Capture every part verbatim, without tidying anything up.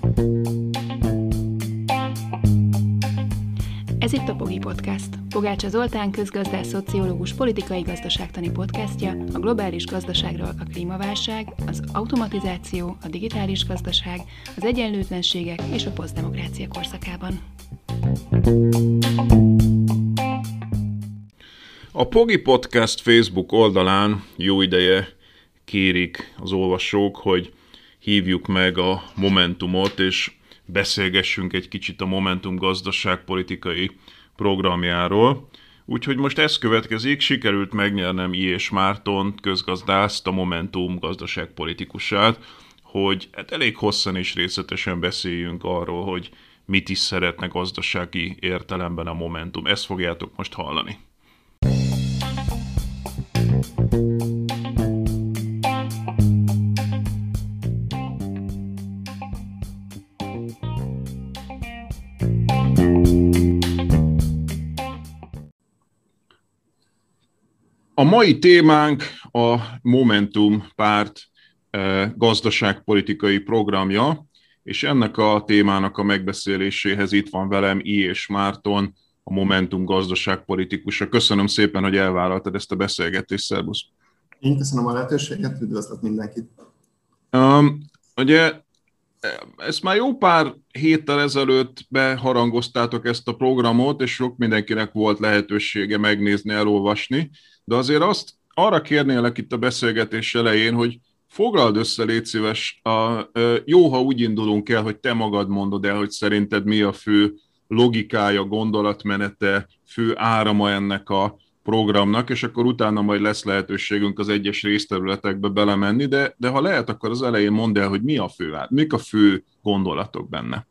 Ez itt a Pogi Podcast. Pogácsa Zoltán közgazdász, szociológus, politikai gazdaságtani podcastja a globális gazdaságról, a klímaválság, az automatizáció, a digitális gazdaság, az egyenlőtlenségek és a posztdemokrácia korszakában. A Pogi Podcast Facebook oldalán jó ideje kérik az olvasók, hogy hívjuk meg a Momentumot, és beszélgessünk egy kicsit a Momentum gazdaságpolitikai programjáról. Úgyhogy most ez következik, sikerült megnyernem I. Mártont, közgazdászt, a Momentum gazdaságpolitikusát, hogy hát elég hosszan és részletesen beszéljünk arról, hogy mit is szeretne gazdasági értelemben a Momentum. Ezt fogjátok most hallani. A mai témánk a Momentum párt gazdaságpolitikai programja, és ennek a témának a megbeszéléséhez itt van velem I. Márton, a Momentum gazdaságpolitikusa. Köszönöm szépen, hogy elvállaltad ezt a beszélgetést, szervusz! Én köszönöm a lehetőséget, üdvözlök mindenkit! Um, ugye, ezt már jó pár héttel ezelőtt beharangoztátok ezt a programot, és sok mindenkinek volt lehetősége megnézni, elolvasni, de azért azt arra kérnélek itt a beszélgetés elején, hogy foglald össze, légy szíves, a, jó, ha úgy indulunk el, hogy te magad mondod el, hogy szerinted mi a fő logikája, gondolatmenete, fő árama ennek a programnak, és akkor utána majd lesz lehetőségünk az egyes részterületekbe belemenni, de, de ha lehet, akkor az elején mondd el, hogy mi a fő ár, mik a fő gondolatok benne.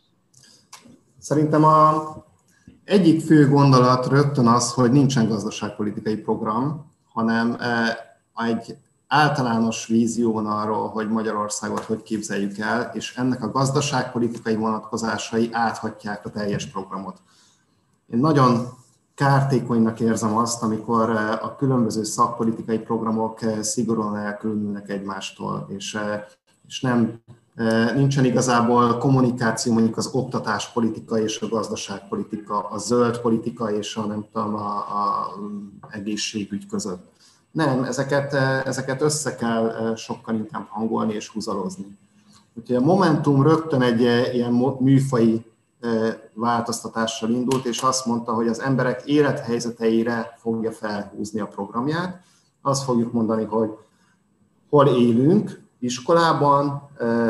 Szerintem a egyik fő gondolat rögtön az, hogy nincsen gazdaságpolitikai program, hanem egy általános vízión arról, hogy Magyarországot hogy képzeljük el, és ennek a gazdaságpolitikai vonatkozásai áthatják a teljes programot. Én nagyon kártékonynak érzem azt, amikor a különböző szakpolitikai programok szigorúan elkülönülnek egymástól, és, és nem, nincsen igazából kommunikáció mondjuk az oktatáspolitika és a gazdaságpolitika, a zöld politika és a, nem tudom, a, a egészségügy között. Nem, ezeket, ezeket össze kell sokkal inkább hangolni és húzalozni. Úgyhogy a Momentum rögtön egy ilyen műfaji változtatással indult, és azt mondta, hogy az emberek élethelyzeteire fogja felhúzni a programját. Azt fogjuk mondani, hogy hol élünk, iskolában,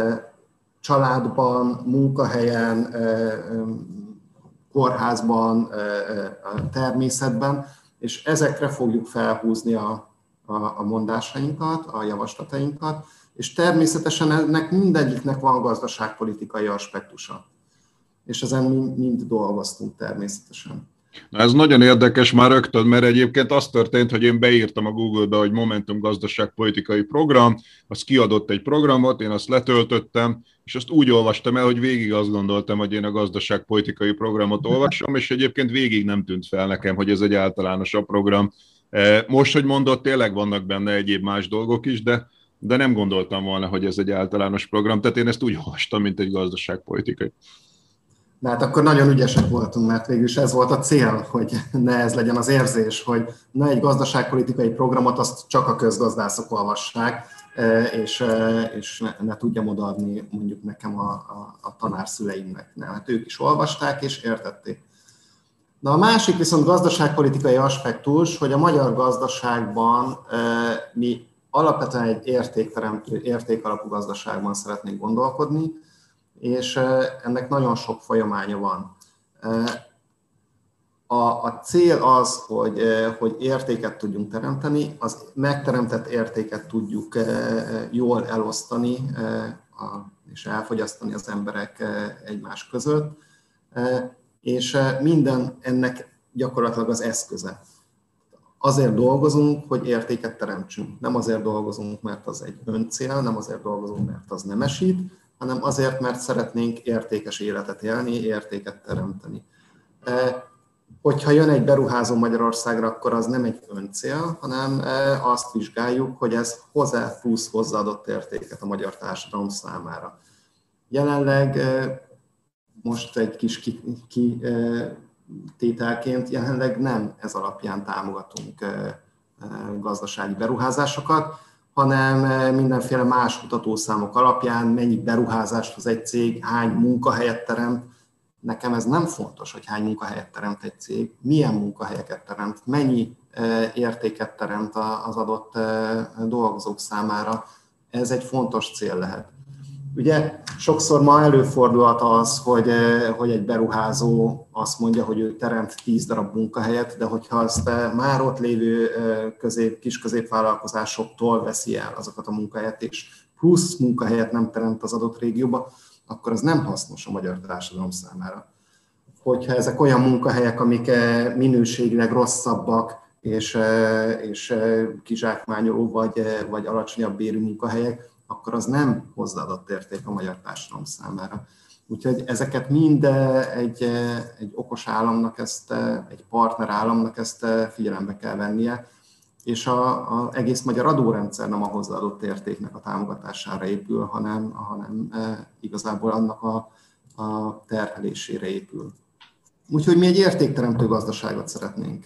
családban, munkahelyen, kórházban, természetben, és ezekre fogjuk felhúzni a, a, a mondásainkat, a javaslatainkat, és természetesen ennek mindegyiknek van gazdaságpolitikai aspektusa. És ezen mind, mind dolgoztunk természetesen. Na ez nagyon érdekes már rögtön, mert egyébként az történt, hogy én beírtam a Google-be, hogy Momentum gazdaságpolitikai program, az kiadott egy programot, én azt letöltöttem, és azt úgy olvastam el, hogy végig azt gondoltam, hogy én a gazdaságpolitikai programot olvasom, és egyébként végig nem tűnt fel nekem, hogy ez egy általánosabb program. Most, hogy mondod, tényleg vannak benne egyéb más dolgok is, de, de nem gondoltam volna, hogy ez egy általános program, tehát én ezt úgy olvastam, mint egy gazdaságpolitikai. De hát akkor nagyon ügyesek voltunk, mert végülis ez volt a cél, hogy ne ez legyen az érzés, hogy ne egy gazdaságpolitikai programot azt csak a közgazdászok olvassák, és, és ne, ne tudjam odaadni mondjuk nekem a, a, a tanárszüleimnek. Ne, hát ők is olvasták és értették. De a másik viszont gazdaságpolitikai aspektus, hogy a magyar gazdaságban mi alapvetően egy értékteremtő, értékalapú gazdaságban szeretnénk gondolkodni, és ennek nagyon sok folyamánya van. A, a cél az, hogy, hogy értéket tudjunk teremteni, az megteremtett értéket tudjuk jól elosztani és elfogyasztani az emberek egymás között, és minden ennek gyakorlatilag az eszköze. Azért dolgozunk, hogy értéket teremtsünk. Nem azért dolgozunk, mert az egy öncél, nem azért dolgozunk, mert az nemesít, hanem azért, mert szeretnénk értékes életet élni, értéket teremteni. Hogyha jön egy beruházó Magyarországra, akkor az nem egy öncél, hanem azt vizsgáljuk, hogy ez hozzá plusz hozzáadott értéket a magyar társadalom számára. Jelenleg most egy kis kitételként jelenleg nem ez alapján támogatunk gazdasági beruházásokat, hanem mindenféle más mutatószámok alapján mennyi beruházást hoz egy cég, hány munkahelyet teremt. Nekem ez nem fontos, hogy hány munkahelyet teremt egy cég, milyen munkahelyeket teremt, mennyi értéket teremt az adott dolgozók számára. Ez egy fontos cél lehet. Ugye sokszor ma előfordulhat az, hogy, hogy egy beruházó azt mondja, hogy ő teremt tíz darab munkahelyet, de hogyha azt már ott lévő közép, kis középvállalkozásoktól veszi el azokat a munkahelyet, és plusz munkahelyet nem teremt az adott régióba, akkor az nem hasznos a magyar társadalom számára. Hogyha ezek olyan munkahelyek, amik minőségileg rosszabbak, és, és kizsákmányoló vagy, vagy alacsonyabb bérű munkahelyek, akkor az nem hozzáadott érték a magyar társadalom számára. Úgyhogy ezeket mind egy, egy okos államnak, ezt, egy partner államnak ezt figyelembe kell vennie, és az egész magyar adórendszer nem a hozzáadott értéknek a támogatására épül, hanem, hanem igazából annak a, a terhelésére épül. Úgyhogy mi egy értékteremtő gazdaságot szeretnénk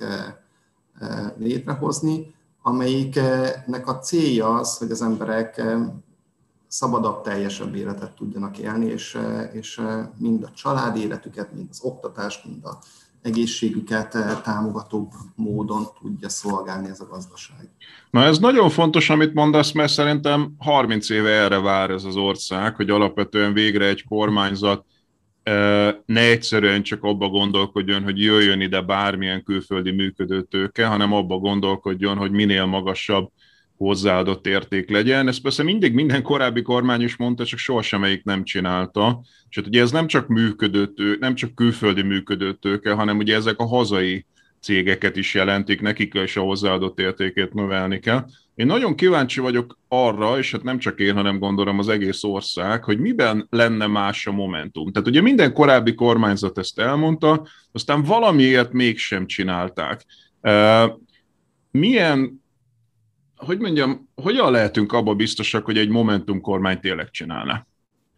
létrehozni, amelyiknek a célja az, hogy az emberek szabadabb, teljesebb életet tudjanak élni, és, és mind a családi életüket, mind az oktatást, mind az egészségüket támogatóbb módon tudja szolgálni ez a gazdaság. Na ez nagyon fontos, amit mondasz, mert szerintem harminc éve erre vár ez az ország, hogy alapvetően végre egy kormányzat ne egyszerűen csak abba gondolkodjon, hogy jöjjön ide bármilyen külföldi működőtőke, hanem abba gondolkodjon, hogy minél magasabb hozzáadott érték legyen. Ezt persze mindig minden korábbi kormány is mondta, csak sohasem melyik nem csinálta. És hát ugye ez nem csak működőtő, nem csak külföldi működőtőke, hanem ugye ezek a hazai cégeket is jelentik, nekik is a hozzáadott értékét növelni kell. Én nagyon kíváncsi vagyok arra, és hát nem csak én, hanem gondolom az egész ország, hogy miben lenne más a Momentum. Tehát ugye minden korábbi kormányzat ezt elmondta, aztán valamiért mégsem csinálták. Milyen, hogy mondjam, hogyan lehetünk abba biztosak, hogy egy Momentum kormány tényleg csinálna?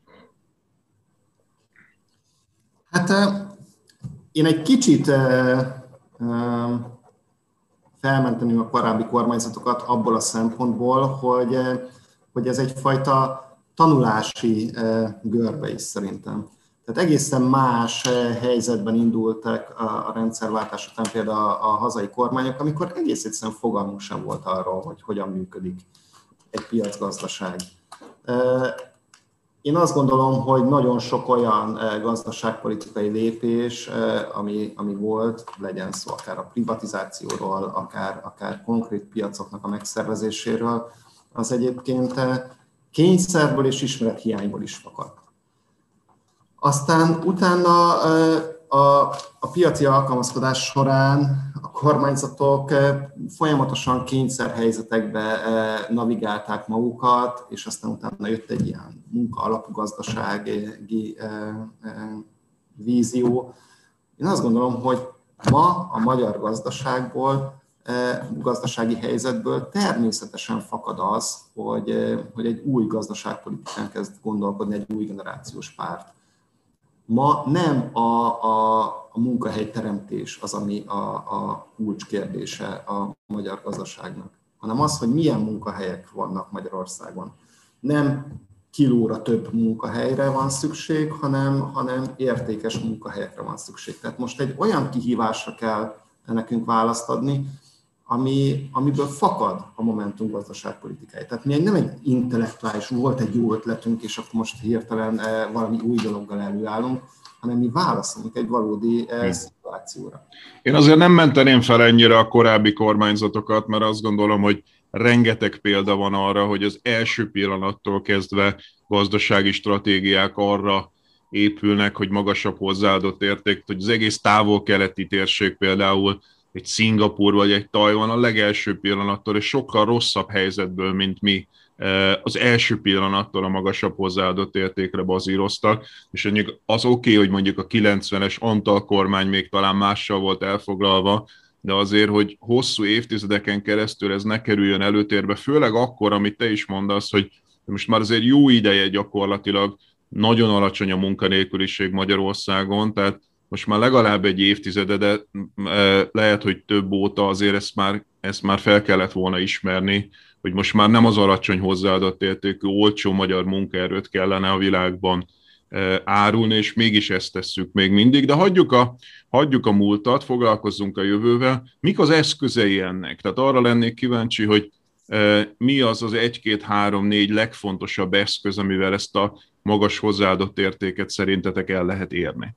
Hát én egy kicsit felmentenünk a korábbi kormányzatokat abból a szempontból, hogy, hogy ez egyfajta tanulási görbe is szerintem. Tehát egészen más helyzetben indultak a rendszerváltás után például a hazai kormányok, amikor egész egyszerűen fogalmunk sem volt arról, hogy hogyan működik egy piacgazdaság. Én azt gondolom, hogy nagyon sok olyan gazdaságpolitikai lépés, ami, ami volt, legyen szó akár a privatizációról, akár, akár konkrét piacoknak a megszervezéséről, az egyébként kényszerből és ismerethiányból is fakadt. Aztán utána a, a piaci alkalmazkodás során a kormányzatok folyamatosan kényszerhelyzetekbe navigálták magukat, és aztán utána jött egy ilyen munka-alapú gazdasági vízió. Én azt gondolom, hogy ma a magyar gazdaságból, gazdasági helyzetből természetesen fakad az, hogy, hogy egy új gazdaságpolitikán kezd gondolkodni egy új generációs párt. Ma nem a, a, a munkahelyteremtés az, ami a, a kulcskérdése a magyar gazdaságnak, hanem az, hogy milyen munkahelyek vannak Magyarországon. Nem kilóra több munkahelyre van szükség, hanem, hanem értékes munkahelyekre van szükség. Tehát most egy olyan kihívásra kell nekünk választ adni, ami, amiből fakad a Momentum gazdaságpolitikai. Tehát mi nem egy intellektuális, volt egy jó ötletünk, és akkor most hirtelen valami új dologgal előállunk, hanem mi válaszolunk egy valódi hmm. szituációra. Én azért nem menteném fel ennyire a korábbi kormányzatokat, mert azt gondolom, hogy rengeteg példa van arra, hogy az első pillanattól kezdve gazdasági stratégiák arra épülnek, hogy magasabb hozzáadott érték, hogy az egész távol-keleti térség például egy Szingapúr vagy egy Tajvan a legelső pillanattól, és sokkal rosszabb helyzetből, mint mi, az első pillanattól a magasabb hozzáadott értékre bazíroztak, és mondjuk az oké, okay, hogy mondjuk a kilencvenes Antal kormány még talán mással volt elfoglalva, de azért, hogy hosszú évtizedeken keresztül ez ne kerüljön előtérbe, főleg akkor, amit te is mondasz, hogy most már azért jó ideje gyakorlatilag nagyon alacsony a munkanélküliség Magyarországon, tehát most már legalább egy évtizede, de lehet, hogy több óta azért ezt már, ezt már fel kellett volna ismerni, hogy most már nem az alacsony hozzáadott értékű, olcsó magyar munkaerőt kellene a világban árulni, és mégis ezt tesszük még mindig, de hagyjuk a, hagyjuk a múltat, foglalkozzunk a jövővel. Mik az eszközei ennek? Tehát arra lennék kíváncsi, hogy mi az az egy, két, három, négy legfontosabb eszköz, amivel ezt a magas hozzáadott értéket szerintetek el lehet érni?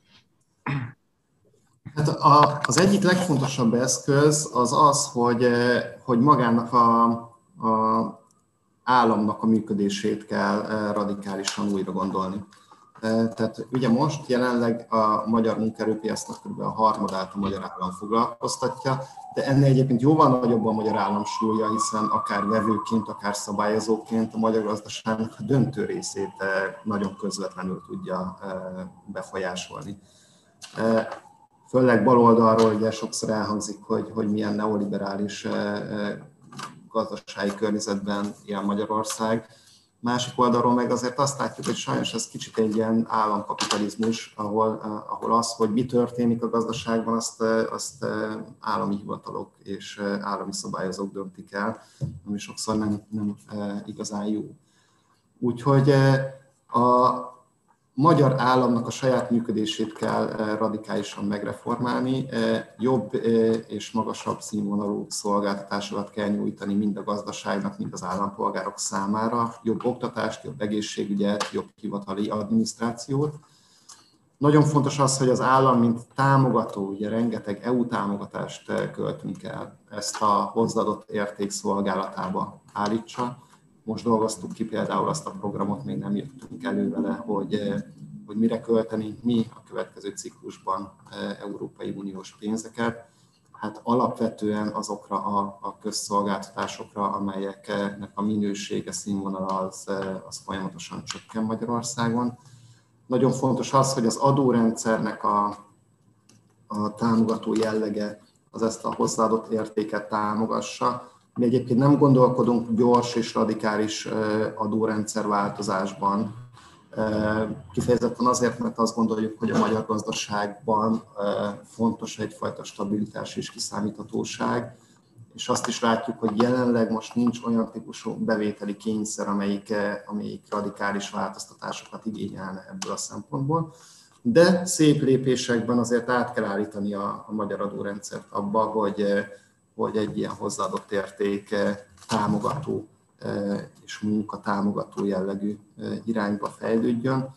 Hát a, az egyik legfontosabb eszköz az az, hogy, hogy magának a, a államnak a működését kell radikálisan újra gondolni. Tehát ugye most jelenleg a magyar munkaerőpiacnak kb. A harmadát a magyar állam foglalkoztatja, de ennél egyébként jóval nagyobb a magyar állam súlya, hiszen akár vevőként, akár szabályozóként a magyar gazdaságnak a döntő részét nagyon közvetlenül tudja befolyásolni. Főleg baloldalról ugye sokszor elhangzik, hogy, hogy milyen neoliberális gazdasági környezetben él Magyarország. Másik oldalról meg azért azt látjuk, hogy sajnos ez kicsit egy ilyen államkapitalizmus, ahol, ahol az, hogy mi történik a gazdaságban, azt, azt állami hivatalok és állami szabályozók döntik el, ami sokszor nem, nem igazán jó. Úgyhogy a magyar államnak a saját működését kell radikálisan megreformálni, jobb és magasabb színvonalú szolgáltatásokat kell nyújtani mind a gazdaságnak, mind az állampolgárok számára, jobb oktatást, jobb egészségügyet, jobb hivatali adminisztrációt. Nagyon fontos az, hogy az állam, mint támogató, ugye rengeteg é u támogatást költünk el, ezt a hozzáadott érték szolgálatába állítsa. Most dolgoztuk ki például azt a programot, még nem jöttünk elő vele, hogy, hogy mire költeni mi a következő ciklusban Európai Uniós pénzeket. Hát alapvetően azokra a, a közszolgáltatásokra, amelyeknek a minősége, színvonala az, az folyamatosan csökken Magyarországon. Nagyon fontos az, hogy az adórendszernek a, a támogató jellege az ezt a hozzáadott értéket támogassa. Mi egyébként nem gondolkodunk gyors és radikális adórendszerváltozásban. Kifejezetten azért, mert azt gondoljuk, hogy a magyar gazdaságban fontos egyfajta stabilitás és kiszámíthatóság, és azt is látjuk, hogy jelenleg most nincs olyan típusú bevételi kényszer, amelyik, amelyik radikális változtatásokat igényelne ebből a szempontból. De szép lépésekben azért át kell állítani a, a magyar adórendszert abba, hogy hogy egy ilyen hozzáadott érték támogató és munkatámogató jellegű irányba fejlődjön.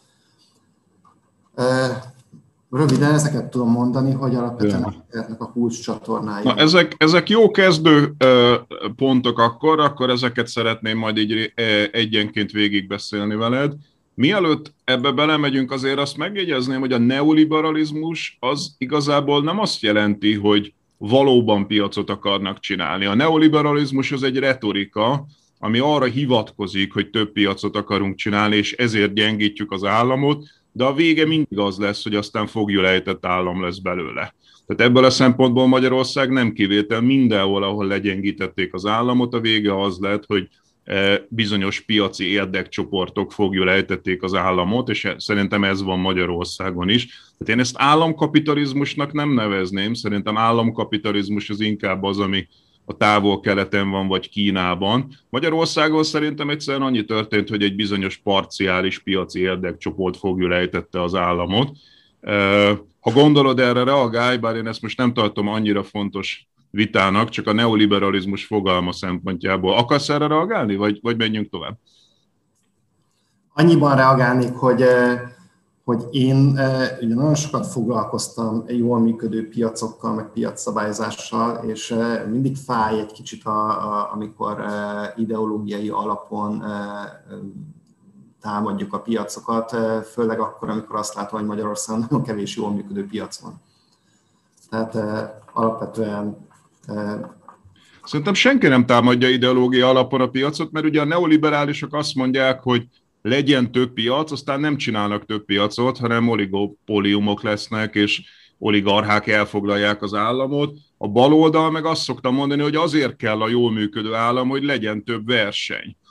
Röviden ezeket tudom mondani, hogy alapvetően ennek a kulcscsatornái. Na, ezek, ezek jó kezdő pontok akkor, akkor ezeket szeretném majd így egyenként végigbeszélni veled. Mielőtt ebbe belemegyünk, azért azt megjegyezném, hogy a neoliberalizmus az igazából nem azt jelenti, hogy valóban piacot akarnak csinálni. A neoliberalizmus az egy retorika, ami arra hivatkozik, hogy több piacot akarunk csinálni, és ezért gyengítjük az államot, de a vége mindig az lesz, hogy aztán foglyul ejtett állam lesz belőle. Tehát ebből a szempontból Magyarország nem kivétel, mindenhol, ahol legyengítették az államot, a vége az lett, hogy bizonyos piaci érdekcsoportok foglyul ejtették az államot, és szerintem ez van Magyarországon is. Tehát én ezt államkapitalizmusnak nem nevezném, szerintem államkapitalizmus az inkább az, ami a távol-keleten van, vagy Kínában. Magyarországon szerintem egyszerűen annyi történt, hogy egy bizonyos parciális piaci érdekcsoport foglyul ejtette az államot. Ha gondolod, erre reagálj, bár én ezt most nem tartom annyira fontos vitának, csak a neoliberalizmus fogalma szempontjából. Akarsz erre reagálni, vagy, vagy menjünk tovább? Annyiban reagálnék, hogy, hogy én ugye nagyon sokat foglalkoztam jól működő piacokkal, meg piacszabályozással, és mindig fáj egy kicsit, a, a, amikor ideológiai alapon támadjuk a piacokat, főleg akkor, amikor azt látom, hogy Magyarországon nagyon kevés jól működő piac van. Tehát alapvetően Szerintem senki nem támadja ideológia alapon a piacot, mert ugye a neoliberálisok azt mondják, hogy legyen több piac, aztán nem csinálnak több piacot, hanem oligopóliumok lesznek, és oligarchák elfoglalják az államot. A baloldal meg azt szokta mondani, hogy azért kell a jól működő állam, hogy legyen több verseny.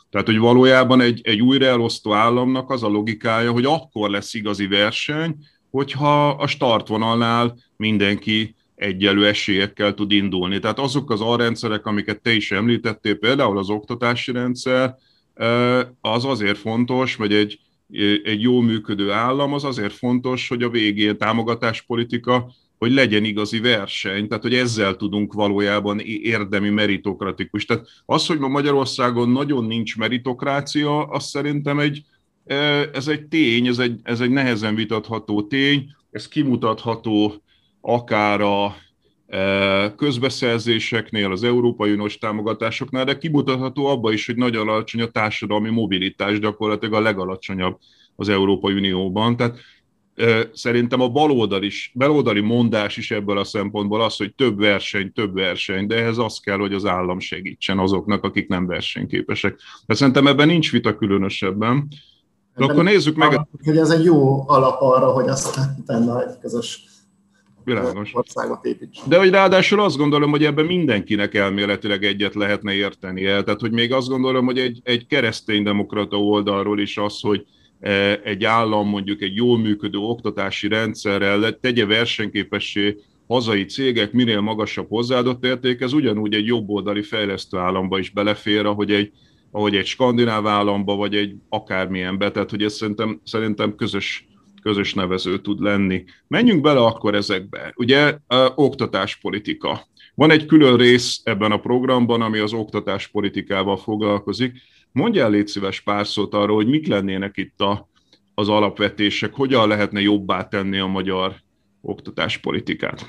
Tehát, hogy valójában egy, egy újraelosztó államnak az a logikája, hogy akkor lesz igazi verseny, hogyha a startvonalnál mindenki egyenlő esélyekkel tud indulni. Tehát azok az alrendszerek, amiket te is említettél, például az oktatási rendszer, az azért fontos, vagy egy, egy jól működő állam, az azért fontos, hogy a végén támogatáspolitika, hogy legyen igazi verseny, tehát hogy ezzel tudunk valójában érdemi meritokratikus. Tehát az, hogy ma Magyarországon nagyon nincs meritokrácia, az szerintem egy, ez egy tény, ez egy, ez egy nehezen vitatható tény, ez kimutatható akár a közbeszerzéseknél, az Európai Uniós támogatásoknál, de kimutatható abba is, hogy nagyon alacsony a társadalmi mobilitás, gyakorlatilag a legalacsonyabb az Európai Unióban. Tehát szerintem a baloldali, baloldali mondás is ebből a szempontból az, hogy több verseny, több verseny, de ehhez az kell, hogy az állam segítsen azoknak, akik nem versenyképesek. De szerintem ebben nincs vita különösebben. De akkor nézzük meg... Hogy ez egy jó alap arra, hogy aztán utána egy közös Világos. országot építsünk. De hogy ráadásul azt gondolom, hogy ebben mindenkinek elméletileg egyet lehetne értenie. Tehát, hogy még azt gondolom, hogy egy, egy kereszténydemokrata oldalról is az, hogy egy állam mondjuk egy jól működő oktatási rendszerrel tegye versenyképessé hazai cégek minél magasabb hozzáadott érték, ez ugyanúgy egy jobboldali fejlesztő államba is belefér, ahogy egy, ahogy egy skandináv államba, vagy egy akármilyenbe. Tehát, hogy ez szerintem, szerintem közös, közös nevező tud lenni. Menjünk bele akkor ezekbe. Ugye oktatáspolitika. Van egy külön rész ebben a programban, ami az oktatáspolitikával foglalkozik. Mondjál légy szíves pár szót arról, hogy mik lennének itt a, az alapvetések, hogyan lehetne jobbá tenni a magyar oktatáspolitikát?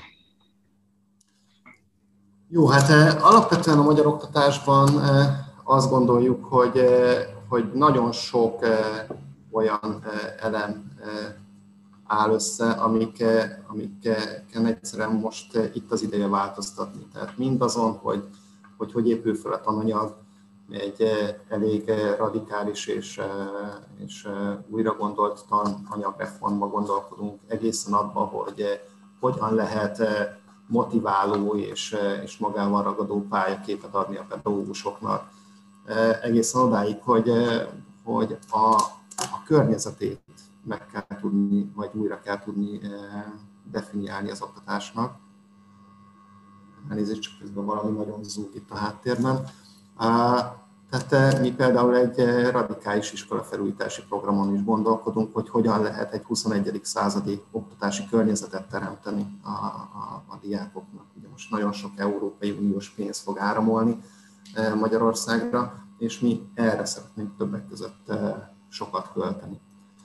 Jó, hát alapvetően a magyar oktatásban azt gondoljuk, hogy, hogy nagyon sok olyan elem áll össze, amik, amiken egyszerűen most itt az ideje változtatni. Tehát mindazon, hogy hogy, hogy épül fel a tananyag, egy elég radikális és, és újra gondolt tananyagreformba gondolkodunk, egészen abban, hogy hogyan lehet motiváló és, és magával ragadó pályaképet adni a pedagógusoknak. Egészen odáig, hogy, hogy a, a környezetét meg kell tudni, vagy újra kell tudni definiálni az oktatásnak. Elnézést, csak közben valami nagyon zúg itt a háttérben. Tehát mi például egy radikális iskolafelújítási programon is gondolkodunk, hogy hogyan lehet egy huszonegyedik századi oktatási környezetet teremteni a, a, a diákoknak. Ugye most nagyon sok Európai Uniós pénz fog áramolni Magyarországra, és mi erre szeretnénk többek között sokat költeni.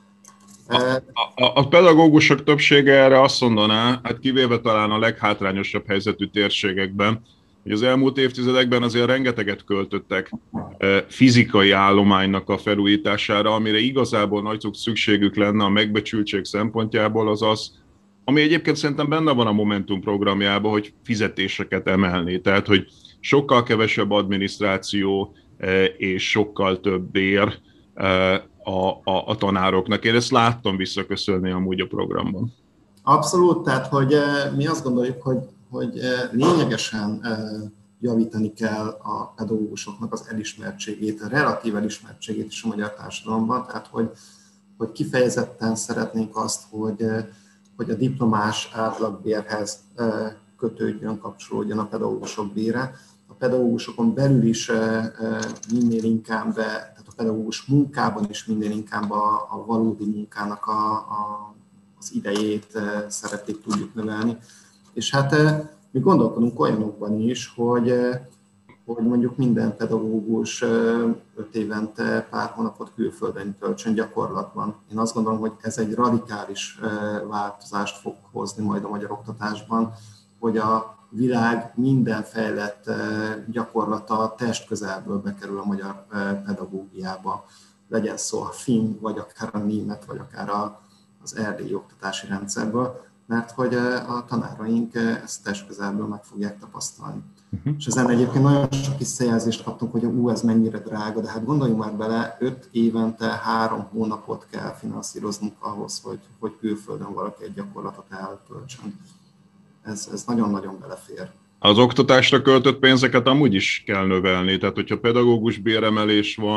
A, a, a pedagógusok többsége erre azt mondaná, hát kivéve talán a leghátrányosabb helyzetű térségekben, hogy az elmúlt évtizedekben azért rengeteget költöttek fizikai állománynak a felújítására, amire igazából nagy szükségük lenne a megbecsültség szempontjából, az az, ami egyébként szerintem benne van a Momentum programjában, hogy fizetéseket emelni. Tehát, hogy sokkal kevesebb adminisztráció és sokkal több bér a, a, a tanároknak. Én ezt láttam visszaköszönni amúgy a programban. Abszolút, tehát hogy mi azt gondoljuk, hogy hogy lényegesen javítani kell a pedagógusoknak az elismertségét, a relatív elismertségét is a magyar társadalomban, tehát hogy, hogy kifejezetten szeretnénk azt, hogy, hogy a diplomás átlagbérhez kötődjön, kapcsolódjon a pedagógusok bére. A pedagógusokon belül is minél inkább, tehát a pedagógus munkában is minél inkább a, a valódi munkának a, a, az idejét, szerepét tudjuk növelni. És hát mi gondolkodunk olyanokban is, hogy, hogy mondjuk minden pedagógus öt évente pár hónapot külföldön töltsön gyakorlatban. Én azt gondolom, hogy ez egy radikális változást fog hozni majd a magyar oktatásban, hogy a világ minden fejlett gyakorlata testközelből bekerül a magyar pedagógiába. Legyen szó a finn, vagy akár a német, vagy akár az erdélyi oktatási rendszerből, mert hogy a tanáraink ezt testközelből meg fogják tapasztalni. Uh-huh. És ezen egyébként nagyon sok visszajelzést kaptunk, hogy ú, ez mennyire drága, de hát gondoljunk már bele, öt évente három hónapot kell finanszíroznunk ahhoz, hogy, hogy külföldön valaki egy gyakorlatot eltöltsön. Ez, ez nagyon-nagyon belefér. Az oktatásra költött pénzeket amúgy is kell növelni, tehát hogyha pedagógus béremelés van,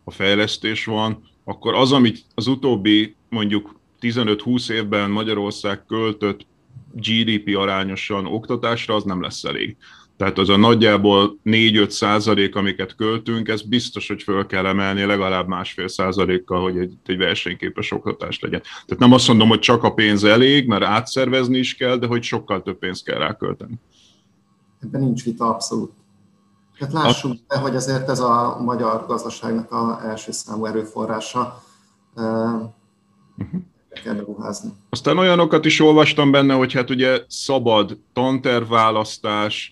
a fejlesztés van, akkor az, amit az utóbbi mondjuk tizenöt-húsz évben Magyarország költött gé dé pé arányosan oktatásra, az nem lesz elég. Tehát az a nagyjából négy-öt százalék, amiket költünk, ez biztos, hogy föl kell emelni legalább másfél százalékkal, hogy egy, egy versenyképes oktatás legyen. Tehát nem azt mondom, hogy csak a pénz elég, mert átszervezni is kell, de hogy sokkal több pénzt kell rákölteni. Ebben nincs vita, abszolút. Tehát lássuk be, hogy azért ez a magyar gazdaságnak az első számú erőforrása. Uh-huh. Kell beruházni. Aztán olyanokat is olvastam benne, hogy hát ugye szabad tantervválasztás,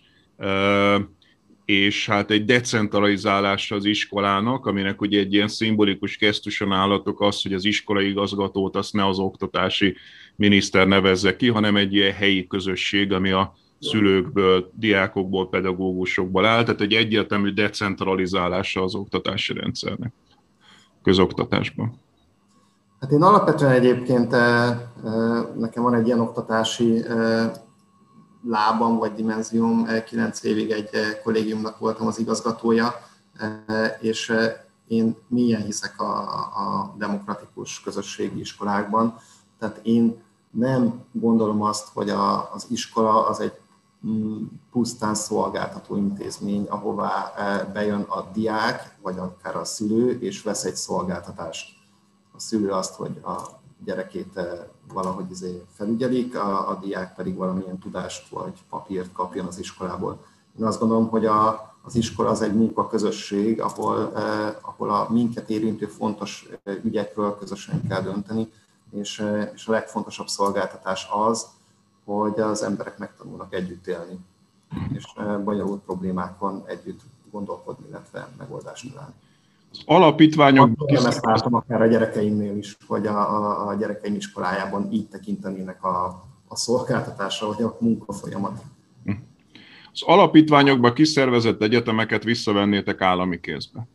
és hát egy decentralizálása az iskolának, aminek ugye egy ilyen szimbolikus gesztuson állatok az, hogy az iskolai igazgatót azt ne az oktatási miniszter nevezze ki, hanem egy ilyen helyi közösség, ami a szülőkből, diákokból, pedagógusokból áll, tehát egy egyértelmű decentralizálása az oktatási rendszernek, közoktatásban. Hát én alapvetően egyébként, nekem van egy ilyen oktatási lábam vagy dimenzióm, kilenc évig egy kollégiumnak voltam az igazgatója, és én mélyen hiszek a, a demokratikus közösségi iskolákban. Tehát én nem gondolom azt, hogy a, az iskola az egy pusztán szolgáltató intézmény, ahová bejön a diák, vagy akár a szülő, és vesz egy szolgáltatást. A szülő azt, hogy a gyerekét valahogy felügyelik, a, a diák pedig valamilyen tudást vagy papírt kapjon az iskolából. Én azt gondolom, hogy a, az iskola az egy munkaközösség, ahol, eh, ahol a minket érintő fontos ügyekről közösen kell dönteni, és, eh, és a legfontosabb szolgáltatás az, hogy az emberek megtanulnak együtt élni, és eh, bonyolult problémákon együtt gondolkodni, illetve megoldást találni. Alapítványok... Nem ezt látom akár a gyerekeimnél is, hogy a, a, a gyerekeim iskolájában így tekintenének a, a szolgáltatásra, vagy a munkafolyamat. Az alapítványokban kiszervezett egyetemeket visszavennétek állami kézbe?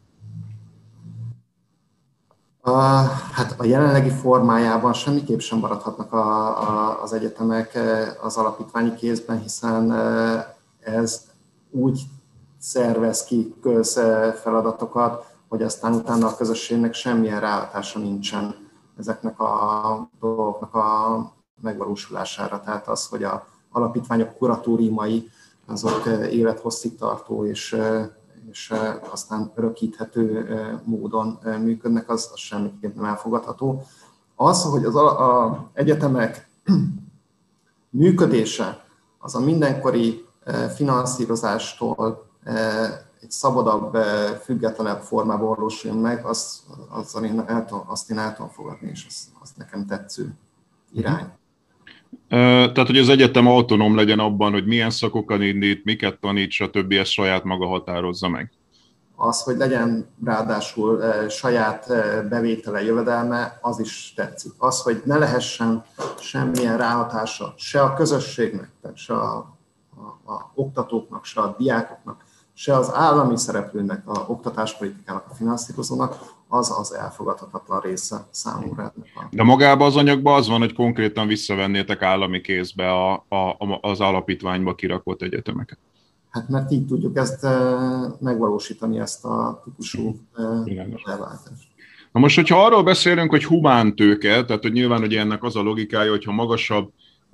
A, hát a jelenlegi formájában semmiképp sem maradhatnak a, a, az egyetemek az alapítványi kézben, hiszen ez úgy szervez ki közfeladatokat, hogy aztán utána a közösségnek semmilyen ráhatása nincsen ezeknek a dolgoknak a megvalósulására. Tehát az, hogy az alapítványok kuratóriumai azok élethosszig tartó és, és aztán örökíthető módon működnek, az, az semmiképp nem elfogadható. Az, hogy az a, a egyetemek működése az a mindenkori finanszírozástól egy szabadabb, függetlenebb formában valósuljon meg, az, az én el tudom, azt én el tudom fogadni, és az, az nekem tetsző irány. Tehát, hogy az egyetem autonóm legyen abban, hogy milyen szakokat indít, miket tanít, stb. Ezt saját maga határozza meg. Az, hogy legyen ráadásul saját bevétele, jövedelme, az is tetszik. Az, hogy ne lehessen semmilyen ráhatása se a közösségnek, se a, a, a oktatóknak, se a diákoknak, se az állami szereplőnek, a oktatáspolitikának, a finanszírozónak, az az elfogadhatatlan része számomra. De magában az anyagban az van, hogy konkrétan visszavennétek állami kézbe a, a, az alapítványba kirakott egyetemeket. Hát mert így tudjuk ezt megvalósítani, ezt a típusú elváltást. Na most, hogyha arról beszélünk, hogy humántőke, tehát hogy nyilván hogy ennek az a logikája, hogyha magasabb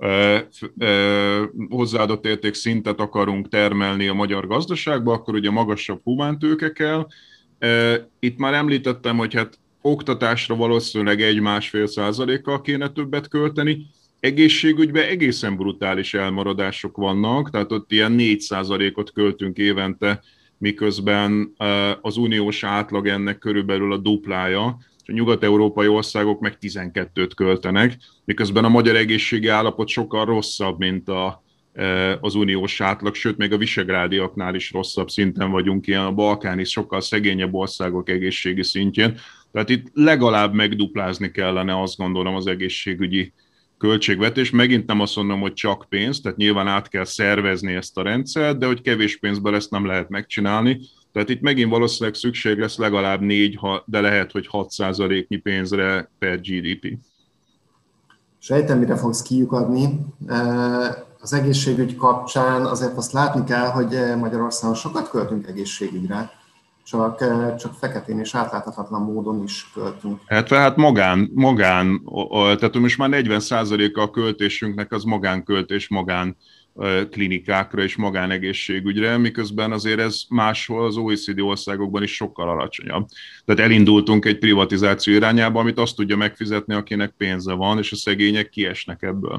hozzáadott érték szintet akarunk termelni a magyar gazdaságba, akkor ugye magasabb humántőke kell. Itt már említettem, hogy hát oktatásra valószínűleg egy-másfél százalékkal kéne többet költeni. Egészségügyben egészen brutális elmaradások vannak, tehát ott ilyen négy százalékot költünk évente, miközben az uniós átlag ennek körülbelül a duplája. A nyugat-európai országok meg tizenkettőt költenek, miközben a magyar egészségi állapot sokkal rosszabb, mint a, az uniós átlag, sőt, még a visegrádiaknál is rosszabb szinten vagyunk, ilyen a balkáni sokkal szegényebb országok egészségi szintjén. Tehát itt legalább megduplázni kellene, azt gondolom, az egészségügyi költségvetés. Megint nem azt mondom, hogy csak pénz, tehát nyilván át kell szervezni ezt a rendszert, de hogy kevés pénzből ezt nem lehet megcsinálni. Tehát itt megint valószínűleg szükség lesz legalább négy, de lehet, hogy hat százaléknyi pénzre per gé dé pé. Sejtem, mire fogsz kiukadni. Az egészségügy kapcsán azért azt látni kell, hogy Magyarországon sokat költünk egészségügyre, csak, csak feketén és átláthatatlan módon is költünk. Hát, hát magán, magán, tehát most már negyven százaléka a költésünknek az magánköltés, magán klinikákra és magánegészségügyre, miközben azért ez máshol az o e cé dé országokban is sokkal alacsonyabb. Tehát elindultunk egy privatizáció irányába, amit azt tudja megfizetni, akinek pénze van, és a szegények kiesnek ebből.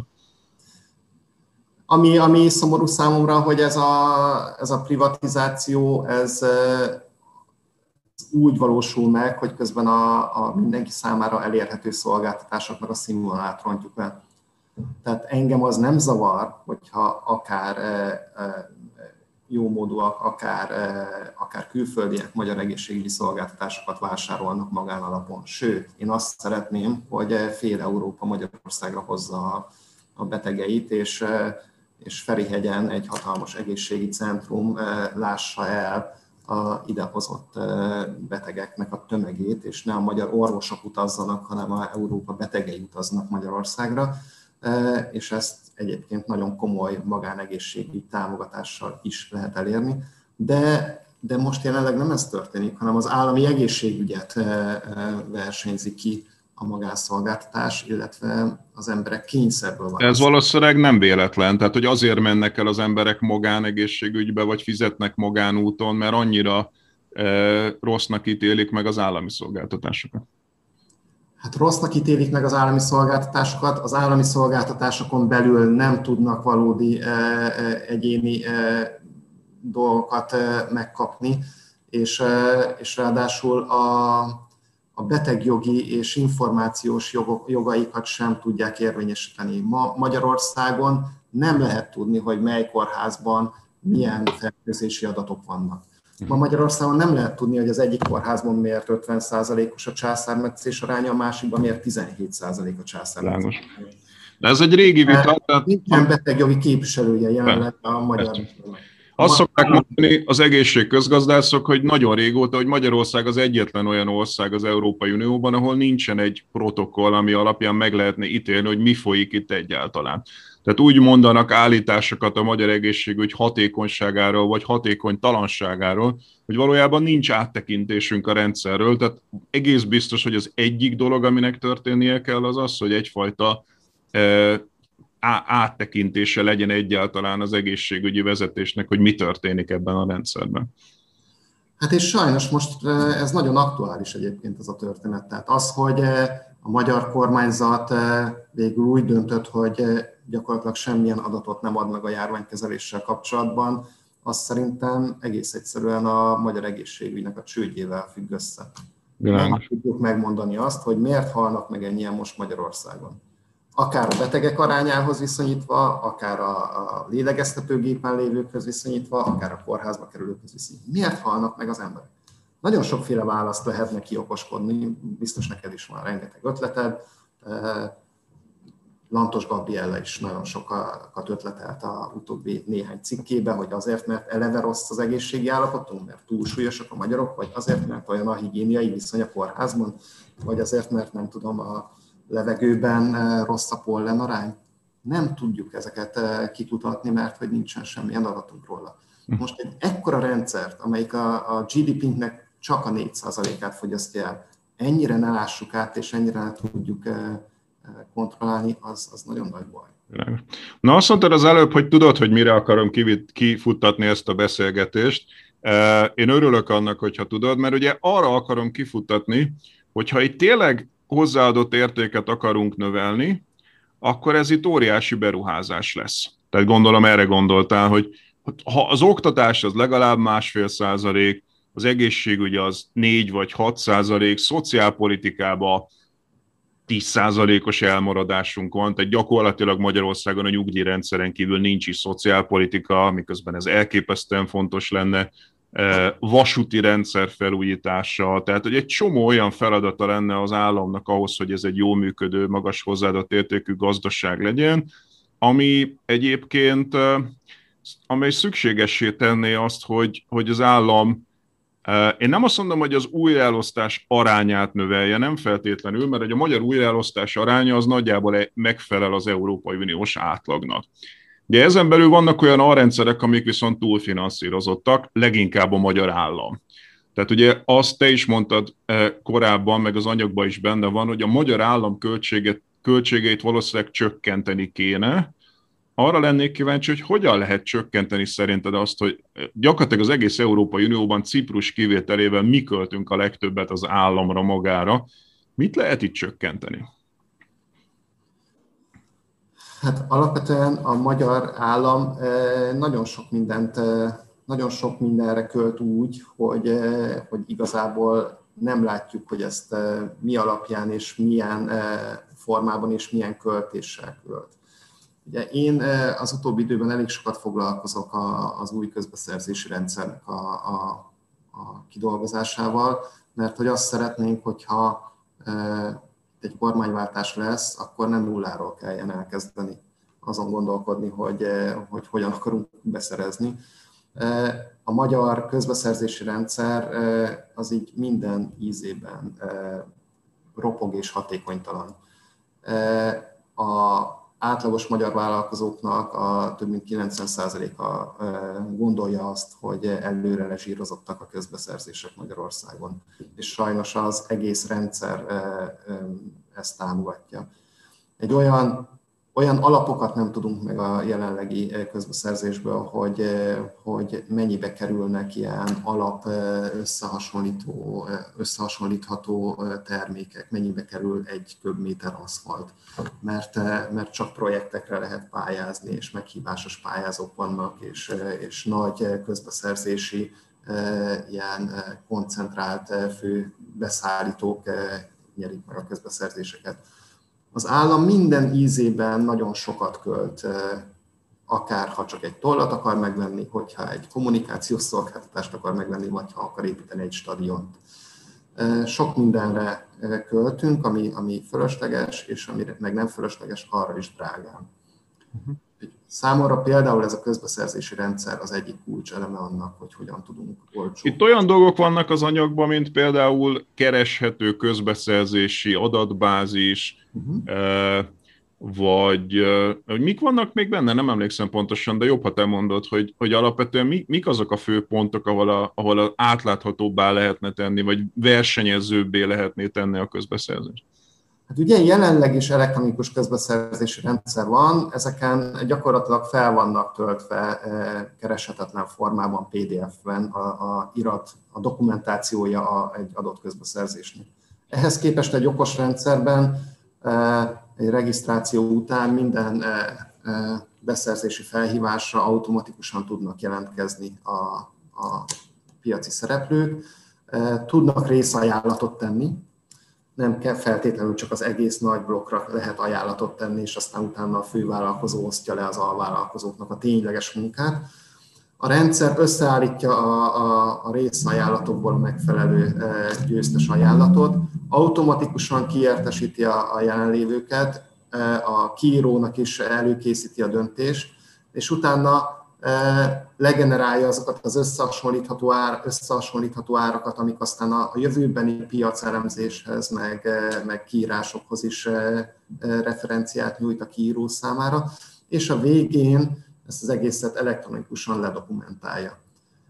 Ami, ami szomorú számomra, hogy ez a, ez a privatizáció, ez úgy valósul meg, hogy közben a, a mindenki számára elérhető szolgáltatásoknak a színvonalát rontjuk le. Tehát engem az nem zavar, hogyha akár jómódúak, akár, akár külföldiek magyar egészségügyi szolgáltatásokat vásárolnak magánalapon. Sőt, én azt szeretném, hogy fél Európa Magyarországra hozza a, a betegeit, és, és Ferihegyen egy hatalmas egészségi centrum lássa el a idehozott betegeknek a tömegét, és ne a magyar orvosok utazzanak, hanem a Európa betegei utaznak Magyarországra, és ezt egyébként nagyon komoly magánegészségügyi támogatással is lehet elérni. De, de most jelenleg nem ez történik, hanem az állami egészségügyet versenyzi ki a magánszolgáltatás, illetve az emberek kényszerből van. Ez valószínűleg nem véletlen, tehát hogy azért mennek el az emberek magánegészségügybe, vagy fizetnek magánúton, mert annyira e, rossznak ítélik meg az állami szolgáltatásokat. Hát rossznak ítélik meg az állami szolgáltatásokat, az állami szolgáltatásokon belül nem tudnak valódi e, e, egyéni e, dolgokat e, megkapni, és, e, és ráadásul a a betegjogi és információs jogok, jogaikat sem tudják érvényesíteni. Ma Magyarországon nem lehet tudni, hogy mely kórházban milyen fertőzési adatok vannak. Ma Magyarországon nem lehet tudni, hogy az egyik kórházban miért ötven százalékos a császármetszés aránya, a másikban miért tizenhét százalék a császármetszés. De ez egy régi vita. Tehát... Nincsen betegjogi képviselője jelenleg a magyar. Azt szokták mondani az egészségközgazdászok, hogy nagyon régóta, hogy Magyarország az egyetlen olyan ország az Európai Unióban, ahol nincsen egy protokoll, ami alapján meg lehetne ítélni, hogy mi folyik itt egyáltalán. Tehát úgy mondanak állításokat a magyar egészségügy hatékonyságáról, vagy hatékonytalanságáról, hogy valójában nincs áttekintésünk a rendszerről. Tehát egész biztos, hogy az egyik dolog, aminek történnie kell, az az, hogy egyfajta eh, áttekintése legyen egyáltalán az egészségügyi vezetésnek, hogy mi történik ebben a rendszerben. Hát és sajnos most ez nagyon aktuális egyébként ez a történet. Tehát az, hogy a magyar kormányzat végül úgy döntött, hogy gyakorlatilag semmilyen adatot nem ad meg a járványkezeléssel kapcsolatban, az szerintem egész egyszerűen a magyar egészségügynek a csődjével függ össze. Bilányos. Nem tudjuk megmondani azt, hogy miért halnak meg ennyien most Magyarországon. Akár a betegek arányához viszonyítva, akár a, a lélegeztetőgépen lévőkhöz viszonyítva, akár a kórházba kerülőkhöz viszonyítva. Miért halnak meg az emberek? Nagyon sokféle választ lehetne kiokoskodni, biztos neked is van rengeteg ötleted. Lantos Gabriella is nagyon sokat ötletelt a utóbbi néhány cikkében, hogy azért, mert eleve rossz az egészségi állapotunk, mert túl súlyosak a magyarok, vagy azért, mert olyan a higiéniai viszony a kórházban, vagy azért, mert nem tudom, a levegőben rossz a pollenarány. Nem tudjuk ezeket kikutatni, mert hogy nincsen semmilyen adatunk róla. Most egy ekkora rendszert, amelyik a, a gé dé pé-nknek csak a négy százalékát fogyasztja el, ennyire ne lássuk át, és ennyire ne tudjuk kontrollálni, az, az nagyon nagy baj. Na azt mondtad az előbb, hogy tudod, hogy mire akarom kifuttatni ezt a beszélgetést. Én örülök annak, hogyha tudod, mert ugye arra akarom kifuttatni, hogyha itt tényleg hozzáadott értéket akarunk növelni, akkor ez itt óriási beruházás lesz. Tehát gondolom erre gondoltál, hogy ha az oktatás az legalább másfél százalék, az egészségügy az négy vagy hat százalék, szociálpolitikában tíz százalékos elmaradásunk van, tehát gyakorlatilag Magyarországon a nyugdíjrendszeren kívül nincs is szociálpolitika, miközben ez elképesztően fontos lenne, vasúti rendszer felújítása, tehát hogy egy csomó olyan feladata lenne az államnak ahhoz, hogy ez egy jól működő, magas hozzáadott értékű gazdaság legyen, ami egyébként, amely szükségessé tenné azt, hogy, hogy az állam, én nem azt mondom, hogy az újraelosztás arányát növelje, nem feltétlenül, mert a magyar újraelosztás aránya az nagyjából megfelel az Európai Uniós átlagnak. De ezen belül vannak olyan alrendszerek, amik viszont túlfinanszírozottak, leginkább a magyar állam. Tehát ugye azt te is mondtad korábban, meg az anyagban is benne van, hogy a magyar állam költséget, költségeit valószínűleg csökkenteni kéne. Arra lennék kíváncsi, hogy hogyan lehet csökkenteni szerinted azt, hogy gyakorlatilag az egész Európai Unióban Ciprus kivételével mi költünk a legtöbbet az államra magára. Mit lehet itt csökkenteni? Hát alapvetően a magyar állam nagyon sok mindent, nagyon sok mindenre költ úgy, hogy, hogy igazából nem látjuk, hogy ezt mi alapján és milyen formában és milyen költéssel költ. Ugye én az utóbbi időben elég sokat foglalkozok az új közbeszerzési rendszernek a, a, a kidolgozásával, mert hogy azt szeretnénk, hogyha egy kormányváltás lesz, akkor nem nulláról kelljen elkezdeni azon gondolkodni, hogy, hogy hogyan akarunk beszerezni. A magyar közbeszerzési rendszer az így minden ízében ropog és hatékonytalan. A átlagos magyar vállalkozóknak a több mint kilencven százaléka gondolja azt, hogy előre lezsírozottak a közbeszerzések Magyarországon. És sajnos az egész rendszer ezt támogatja. Egy olyan, olyan alapokat nem tudunk meg a jelenlegi közbeszerzésből, hogy, hogy mennyibe kerülnek ilyen alap összehasonlító, összehasonlítható termékek, mennyibe kerül egy köbméter aszfalt, mert, mert csak projektekre lehet pályázni, és meghívásos pályázók vannak, és, és nagy közbeszerzési ilyen koncentrált fő beszállítók nyerik meg a közbeszerzéseket. Az állam minden ízében nagyon sokat költ, akár ha csak egy tollat akar megvenni, hogyha egy kommunikációs szolgáltatást akar megvenni, vagy ha akar építeni egy stadiont. Sok mindenre költünk, ami, ami fölösleges, és amire meg nem fölösleges, arra is drágán. Uh-huh. Számomra például ez a közbeszerzési rendszer az egyik kulcseleme annak, hogy hogyan tudunk olcsó. Itt olyan dolgok vannak az anyagban, mint például kereshető közbeszerzési adatbázis, uh-huh. vagy mik vannak még benne, nem emlékszem pontosan, de jobb, ha te mondod, hogy, hogy alapvetően mi, mik azok a fő pontok, ahol, a, ahol a átláthatóbbá lehetne tenni, vagy versenyezőbbé lehetné tenni a közbeszerzést. Hát ugye jelenleg is elektronikus közbeszerzési rendszer van, ezeken gyakorlatilag fel vannak töltve kereshetetlen formában, pé dé ef-ben a, a irat, a dokumentációja a, egy adott közbeszerzésnek. Ehhez képest egy okos rendszerben egy regisztráció után minden beszerzési felhívásra automatikusan tudnak jelentkezni a, a piaci szereplők, tudnak részajánlatot tenni, nem kell feltétlenül csak az egész nagy blokkra lehet ajánlatot tenni, és aztán utána a fővállalkozó osztja le az alvállalkozóknak a tényleges munkát. A rendszer összeállítja a, a, a részajánlatokból a megfelelő győztes ajánlatot, automatikusan kiértesíti a, a jelenlévőket, a kiírónak is előkészíti a döntést, és utána legenerálja azokat az összehasonlítható, ár, összehasonlítható árakat, amik aztán a jövőbeni piacelemzéshez, meg, meg kiírásokhoz is referenciát nyújt a kiíró számára, és a végén ezt az egészet elektronikusan ledokumentálja,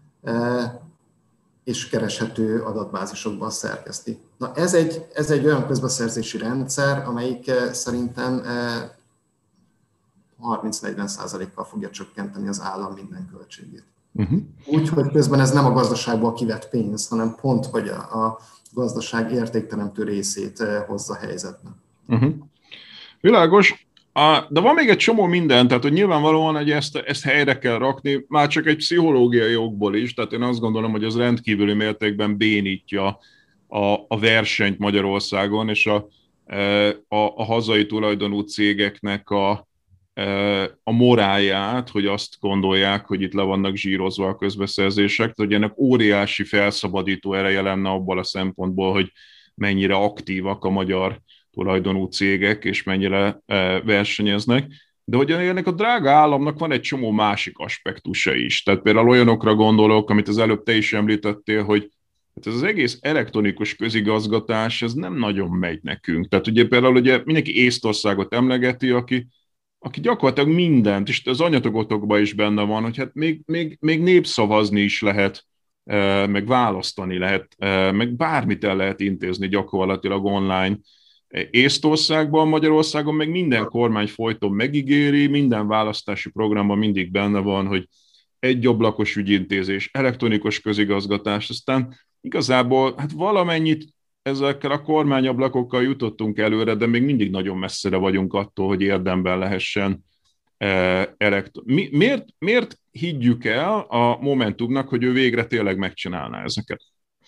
és kereshető adatbázisokban szerkeszti. Na ez egy, ez egy olyan közbeszerzési rendszer, amelyik szerintem harminc-negyven százalékkal fogja csökkenteni az állam minden költségét. Uh-huh. Úgyhogy közben ez nem a gazdaságból kivett pénz, hanem pont, hogy a, a gazdaság értékteremtő részét hozza helyzetbe. Uh-huh. Világos. De van még egy csomó minden, tehát hogy nyilvánvalóan, hogy ezt, ezt helyre kell rakni, már csak egy pszichológiai okból is, tehát én azt gondolom, hogy az rendkívüli mértékben bénítja a, a versenyt Magyarországon, és a, a, a hazai tulajdonú cégeknek a a morálját, hogy azt gondolják, hogy itt le vannak zsírozva a közbeszerzések, hogy ennek óriási felszabadító ereje lenne abból a szempontból, hogy mennyire aktívak a magyar tulajdonú cégek, és mennyire versenyeznek, de hogy ennek a drága államnak van egy csomó másik aspektusa is. Tehát például olyanokra gondolok, amit az előbb te is említettél, hogy ez az egész elektronikus közigazgatás, ez nem nagyon megy nekünk. Tehát ugye például ugye mindenki Észtországot emlegeti, aki aki gyakorlatilag mindent, és az anyatokotokban is benne van, hogy hát még, még, még népszavazni is lehet meg választani lehet, meg bármit el lehet intézni gyakorlatilag online. Észtországban, Magyarországon meg minden kormány folyton megígéri, minden választási programban mindig benne van, hogy egyablakos ügyintézés, elektronikus közigazgatás, aztán igazából hát valamennyit ezekkel a kormányablakokkal jutottunk előre, de még mindig nagyon messzire vagyunk attól, hogy érdemben lehessen elektron... Mi, miért, miért higgyük el a Momentumnak, hogy ő végre tényleg megcsinálná ezeket?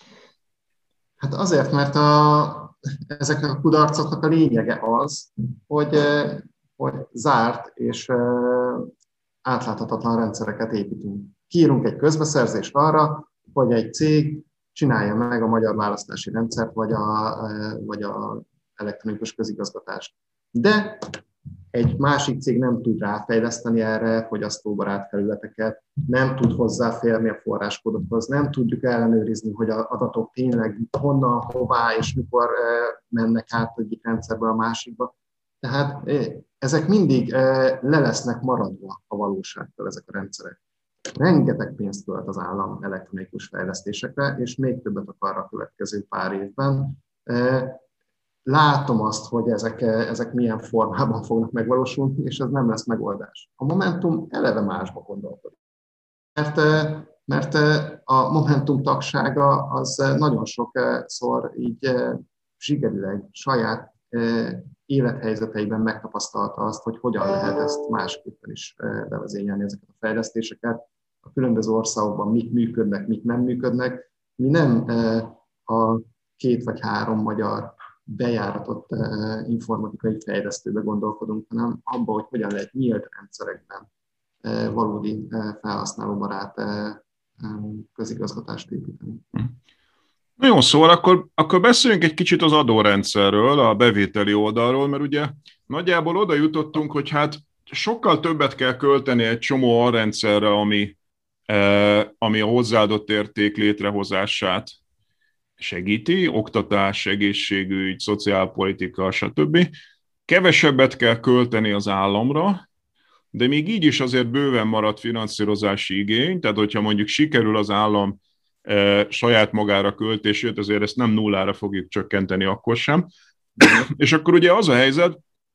Hát azért, mert a, ezeknek a kudarcoknak a lényege az, hogy, hogy zárt és átláthatatlan rendszereket építünk. Kiírunk egy közbeszerzést arra, hogy egy cég csinálja meg a magyar választási rendszert, vagy a, vagy a elektronikus közigazgatást. De egy másik cég nem tud ráfejleszteni erre fogyasztóbarát felületeket, nem tud hozzáférni a forráskódokhoz, nem tudjuk ellenőrizni, hogy az adatok tényleg honnan, hová és mikor mennek át egyik rendszerből a másikba. Tehát ezek mindig le lesznek maradva a valóságtól, ezek a rendszerek. Rengeteg pénzt költ az állam elektronikus fejlesztésekre, és még többet akar a következő pár évben. Látom azt, hogy ezek, ezek milyen formában fognak megvalósulni, és ez nem lesz megoldás. A Momentum eleve másba gondolkodik. Mert, mert a Momentum tagsága az nagyon sokszor így zsigerileg saját élethelyzeteiben megtapasztalta azt, hogy hogyan lehet ezt másképpen is bevezényelni ezeket a fejlesztéseket. A különböző országokban mik működnek, mik nem működnek. Mi nem a két vagy három magyar bejáratott informatikai fejlesztőbe gondolkodunk, hanem abban, hogy hogyan lehet nyílt rendszerekben valódi felhasználóbarát közigazgatást építeni. Na jó, szóval akkor, akkor beszéljünk egy kicsit az adórendszerről, a bevételi oldalról, mert ugye nagyjából oda jutottunk, hogy hát sokkal többet kell költeni egy csomó alrendszerre, ami, ami a hozzáadott érték létrehozását segíti, oktatás, egészségügy, szociálpolitika, stb. Kevesebbet kell költeni az államra, de még így is azért bőven maradt finanszírozási igény, tehát hogyha mondjuk sikerül az állam e, saját magára költését, azért ezt nem nullára fogjuk csökkenteni akkor sem. És akkor ugye az a helyzet,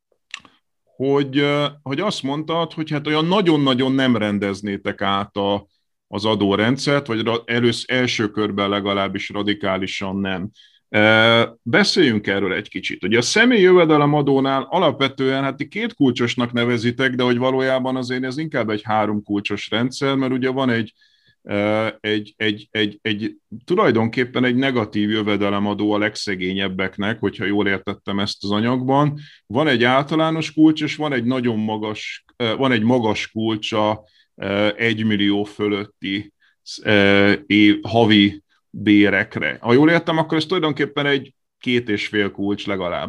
hogy, hogy azt mondtad, hogy hát olyan nagyon-nagyon nem rendeznétek át a az adórendszert, vagy elősz, első körben legalábbis radikálisan nem. Beszéljünk erről egy kicsit. Ugye a személyi jövedelemadónál alapvetően hát két kulcsosnak nevezitek, de hogy valójában azért ez inkább egy három kulcsos rendszer, mert ugye van egy, egy, egy, egy, egy tulajdonképpen egy negatív jövedelemadó a legszegényebbeknek, hogyha jól értettem ezt az anyagban. Van egy általános kulcs, és van egy nagyon magas, van egy magas kulcs a egy millió fölötti év, havi bérekre. Ha jól értem, akkor ez tulajdonképpen egy két és fél kulcs legalább.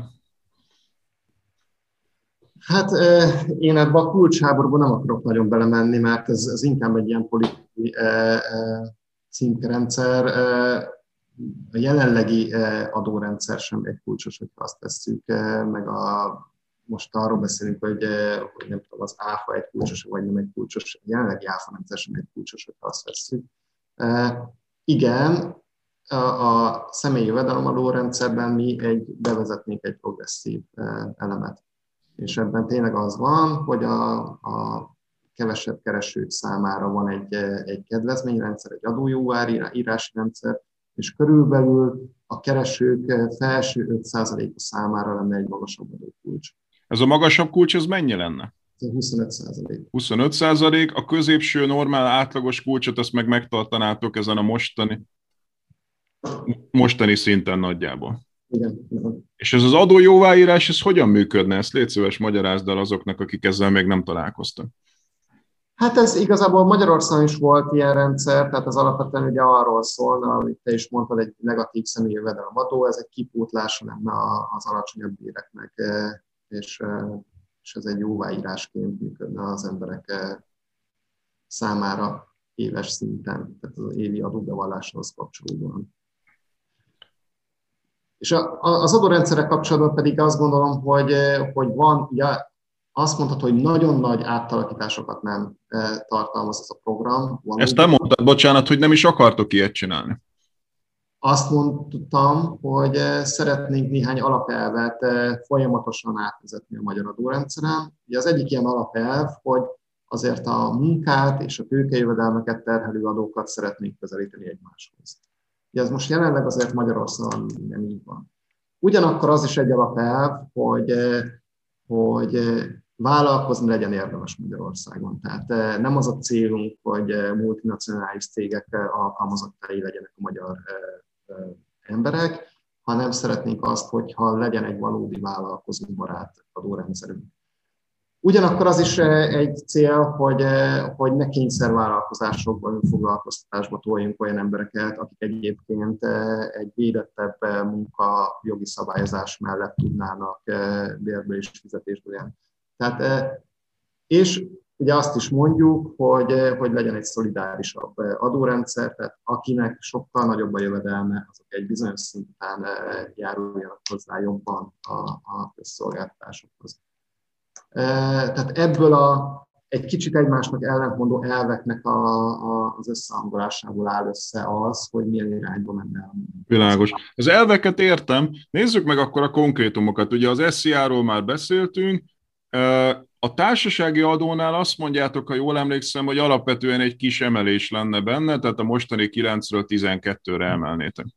Hát én ebben a kulcsháborúban nem akarok nagyon belemenni, mert ez, ez inkább egy ilyen politikai címkerendszer. A jelenlegi adórendszer sem egy kulcsos, hogyha azt tesszük, meg a most arról beszélünk, hogy, hogy nem tudom, az áfa egy kulcsos, vagy nem egy kulcsos, jelenlegi áfa rendszer sem egy kulcsos, hogyha azt vesszük. E, igen, a, a személyi jövedelemadó rendszerben mi egy, bevezetnénk egy progresszív elemet. És ebben tényleg az van, hogy a, a kevesebb keresők számára van egy, egy kedvezményrendszer, egy adójóváírási rendszer, és körülbelül a keresők felső öt százaléka számára lenne egy magasabb adókulcs. Ez a magasabb kulcs, ez mennyi lenne? huszonöt százalék. huszonöt százalék, a középső, normál, átlagos kulcsot, azt meg megtartanátok ezen a mostani, mostani szinten nagyjából. Igen, igen. És ez az adójóváírás, ez hogyan működne? Ezt légy szíves magyarázd el azoknak, akik ezzel még nem találkoztak. Hát ez igazából Magyarországon is volt ilyen rendszer, tehát az alapvetően ugye arról szólna, amit te is mondtad, egy negatív személyi jövedelemadó, ez egy kipótlása lenne az alacsonyabb béreknek, és, és ez egy jóváírásként működne az emberek számára éves szinten, tehát az évi adóbevalláshoz kapcsolódóan. És az adórendszerek kapcsolatban pedig azt gondolom, hogy, hogy van, ugye azt mondhatod, hogy nagyon nagy átalakításokat nem tartalmaz ez a program. Valóban. Ezt nem mondtad, bocsánat, hogy nem is akartok ilyet csinálni. Azt mondtam, hogy szeretnénk néhány alapelvet folyamatosan átvezetni a magyar adórendszeren. Ugye az egyik ilyen alapelv, hogy azért a munkát és a tőkejövedelmeket terhelő adókat szeretnénk közelíteni egymáshoz. Ugye ez most jelenleg azért Magyarországon nem így van. Ugyanakkor az is egy alapelv, hogy, hogy vállalkozni legyen érdemes Magyarországon. Tehát nem az a célunk, hogy multinacionális cégek alkalmazottai legyenek a magyar emberek, hanem szeretnénk azt, hogyha legyen egy valódi vállalkozóbarát adórendszerünk. Ugyanakkor az is egy cél, hogy, hogy ne kényszervállalkozásokban, önfoglalkoztatásba toljunk olyan embereket, akik egyébként egy védettebb munkajogi szabályozás mellett tudnának bérből és fizetésből élni. Tehát, és ugye azt is mondjuk, hogy, hogy legyen egy szolidárisabb adórendszer, tehát akinek sokkal nagyobb a jövedelme, azok egy bizonyos szinten járuljanak hozzá jobban a, a közszolgáltatásokhoz. Tehát ebből a egy kicsit egymásnak ellentmondó elveknek a, a, az összehangolásából áll össze az, hogy milyen irányba menne. Világos. Az elveket értem. Nézzük meg akkor a konkrétumokat. Ugye az es zé á-ról már beszéltünk. A társasági adónál azt mondjátok, ha jól emlékszem, hogy alapvetően egy kis emelés lenne benne, tehát a mostani kilencről tizenkettőre emelnétek.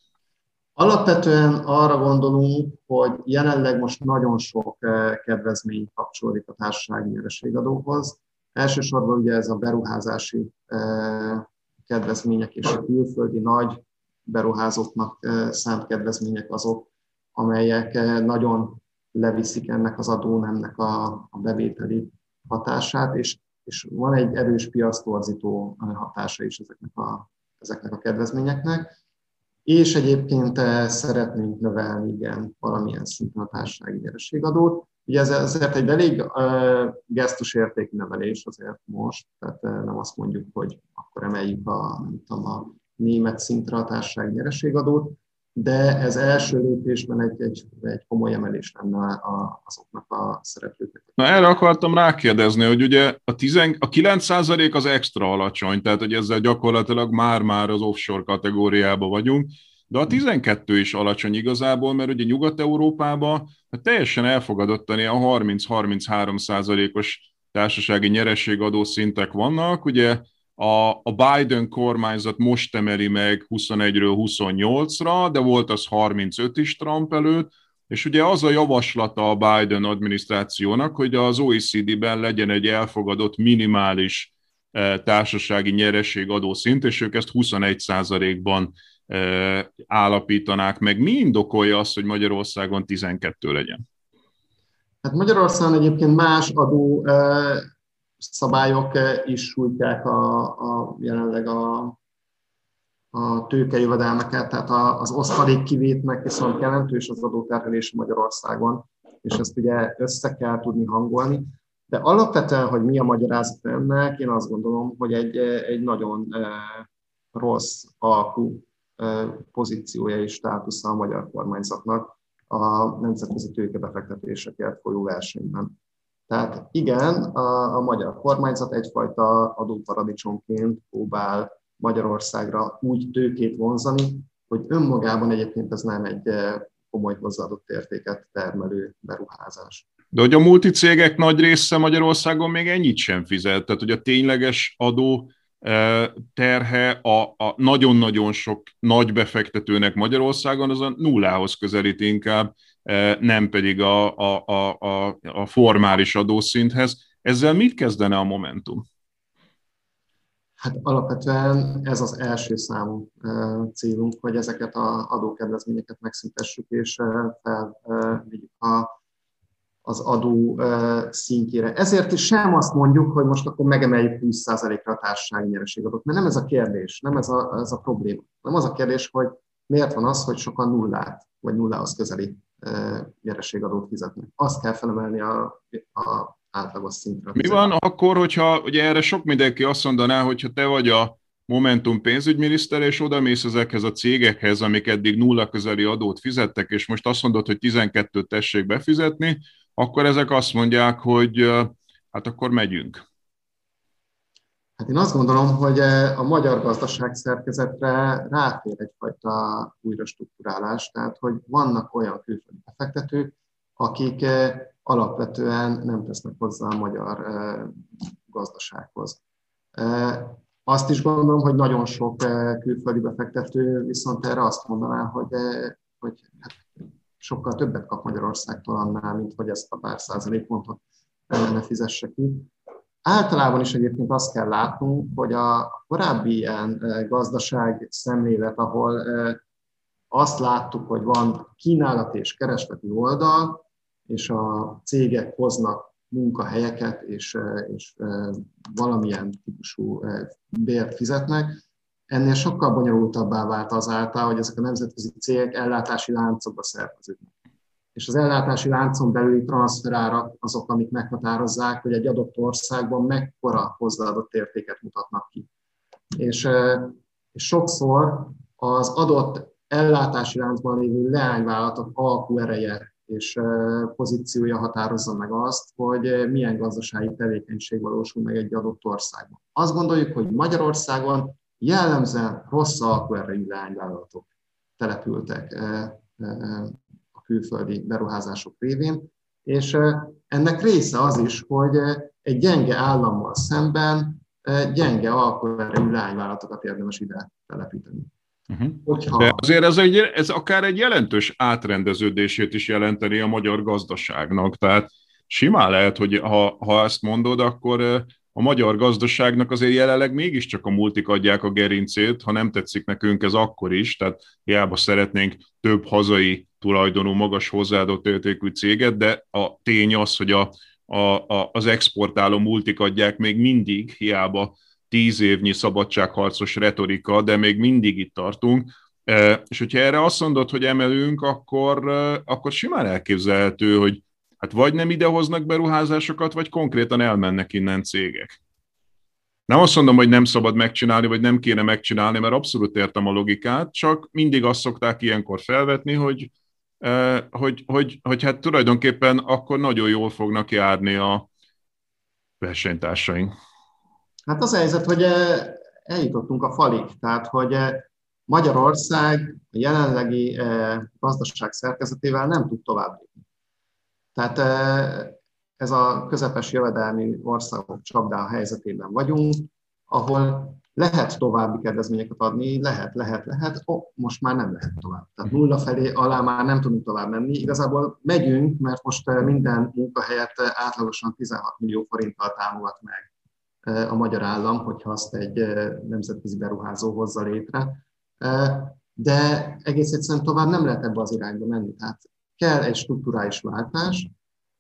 Alapvetően arra gondolunk, hogy jelenleg most nagyon sok kedvezmény kapcsolódik a társasági nyereségadóhoz. Elsősorban ugye ez a beruházási kedvezmények és a külföldi nagy beruházóknak szánt kedvezmények azok, amelyek nagyon leviszik ennek az adónemnek a, a bevételi hatását, és, és van egy erős piactorzító hatása is ezeknek a, ezeknek a kedvezményeknek. És egyébként szeretnénk növelni, igen, valamilyen szinten a társasági nyereségadót. Ugye ez azért egy elég uh, gesztusértékű növelés azért most, tehát uh, nem azt mondjuk, hogy akkor emeljük a, nem tudom, a német szintre a társasági nyereségadót, de ez első lépésben egy, egy, egy komoly emelés lenne a, azoknak a szereplőknek. Na erre akartam rákérdezni, hogy ugye a, tíz, a kilenc százalék az extra alacsony, tehát hogy ezzel gyakorlatilag már-már az offshore kategóriában vagyunk, de a tizenkettő is alacsony igazából, mert ugye Nyugat-Európában teljesen elfogadottan ilyen harminc-harminchárom százalékos társasági nyereségadó szintek vannak, ugye A, a Biden kormányzat most emeli meg huszonegyről huszonnyolcra, de volt az harmincöt is Trump előtt, és ugye az a javaslata a Biden adminisztrációnak, hogy az o e cé dé-ben legyen egy elfogadott minimális e, társasági nyereségadó szint, és ők ezt huszonegy százalékban e, állapítanák meg. Mi indokolja azt, hogy Magyarországon tizenkettő legyen? Hát Magyarországon egyébként más adó e, szabályok is sújtják a, a, jelenleg a, a tőkejövedelmeket, tehát az osztalék kivétnek viszont jelentős az adóterhelés Magyarországon, és ezt ugye össze kell tudni hangolni. De alapvetően, hogy mi a magyarázat ennek, én azt gondolom, hogy egy, egy nagyon eh, rossz alkú eh, pozíciója és státusza a magyar kormányzatnak a nemzetközi tőkebefektetésekért folyó versenyben. Tehát igen, a, a magyar kormányzat egyfajta adóparadicsomként próbál Magyarországra úgy tőkét vonzani, hogy önmagában egyébként ez nem egy komoly hozzáadott értéket termelő beruházás. De hogy a multicégek nagy része Magyarországon még ennyit sem fizet, tehát hogy a tényleges adó terhe a, a nagyon-nagyon sok nagy befektetőnek Magyarországon az a nullához közelít inkább, nem pedig a, a, a, a, a formális adószinthez. Ezzel mit kezdene a Momentum? Hát alapvetően ez az első számú célunk, hogy ezeket az adókedvezményeket megszüntessük, és felvigyük az adó szintjére. Ezért is sem azt mondjuk, hogy most akkor megemeljük húsz százalékra a társasági nyereségadót, mert nem ez a kérdés, nem ez a, ez a probléma. Nem az a kérdés, hogy miért van az, hogy sokan nullát, vagy nullához közeli nyereségadót fizetnek. Azt kell felemelni a, a átlagos szintre. Mi van akkor, hogyha ugye erre sok mindenki azt mondaná, hogyha te vagy a Momentum pénzügyminiszter, és odamész ezekhez a cégekhez, amik eddig nulla közeli adót fizettek, és most azt mondod, hogy tizenkettőt tessék befizetni, akkor ezek azt mondják, hogy hát akkor megyünk. Hát én azt gondolom, hogy a magyar gazdaság szerkezetre rátér egyfajta újrastrukturálás, tehát hogy vannak olyan külföldi befektetők, akik alapvetően nem tesznek hozzá a magyar gazdasághoz. Azt is gondolom, hogy nagyon sok külföldi befektető viszont erre azt mondaná, hogy, hogy hát sokkal többet kap Magyarországtól annál, mint hogy ezt a pár százalékpontot ne fizesse ki. Általában is egyébként azt kell látnunk, hogy a korábbi ilyen gazdaság szemlélet, ahol azt láttuk, hogy van kínálat és keresleti oldal, és a cégek hoznak munkahelyeket, és, és valamilyen típusú bért fizetnek, ennél sokkal bonyolultabbá vált azáltal, hogy ezek a nemzetközi cégek ellátási láncokba szerveződnek. És az ellátási láncon belüli transferárak azok, amik meghatározzák, hogy egy adott országban mekkora hozzáadott értéket mutatnak ki. És, és sokszor az adott ellátási láncban lévő leányvállalatok alkuereje és pozíciója határozza meg azt, hogy milyen gazdasági tevékenység valósul meg egy adott országban. Azt gondoljuk, hogy Magyarországon jellemzően rossz alkuerejű leányvállalatok települtek a külföldi beruházások révén, és ennek része az is, hogy egy gyenge állammal szemben gyenge alkuerejű leányvállalatokat érdemes ide telepíteni. Uh-huh. De azért ez, egy, ez akár egy jelentős átrendeződését is jelenteni a magyar gazdaságnak. Tehát simán lehet, hogy ha, ha ezt mondod, akkor a magyar gazdaságnak azért jelenleg mégiscsak a multik adják a gerincét, ha nem tetszik nekünk ez akkor is, tehát hiába szeretnénk több hazai tulajdonú, magas hozzáadott értékű céget, de a tény az, hogy a, a, a, az exportáló multik adják még mindig, hiába tíz évnyi szabadságharcos retorika, de még mindig itt tartunk, és hogyha erre azt mondod, hogy emelünk, akkor, akkor simán elképzelhető, hogy hát vagy nem idehoznak beruházásokat, vagy konkrétan elmennek innen cégek. Nem azt mondom, hogy nem szabad megcsinálni, vagy nem kéne megcsinálni, mert abszolút értem a logikát, csak mindig azt szokták ilyenkor felvetni, hogy, hogy, hogy, hogy hát tulajdonképpen akkor nagyon jól fognak járni a versenytársaink. Hát az a helyzet, hogy eljutottunk a falig, tehát hogy Magyarország a jelenlegi gazdaság szerkezetével nem tud tovább lépni. Tehát ez a közepes jövedelmi országok csapdá helyzetében vagyunk, ahol lehet további kedvezményeket adni, lehet, lehet, lehet, oh, most már nem lehet tovább. Tehát nulla felé alá már nem tudunk tovább menni. Igazából megyünk, mert most minden munkahelyet átlagosan tizenhat millió forinttal támogat meg a magyar állam, hogyha azt egy nemzetközi beruházó hozza létre. De egész egyszerűen tovább nem lehet ebbe az irányba menni. Tehát kell egy strukturális váltás.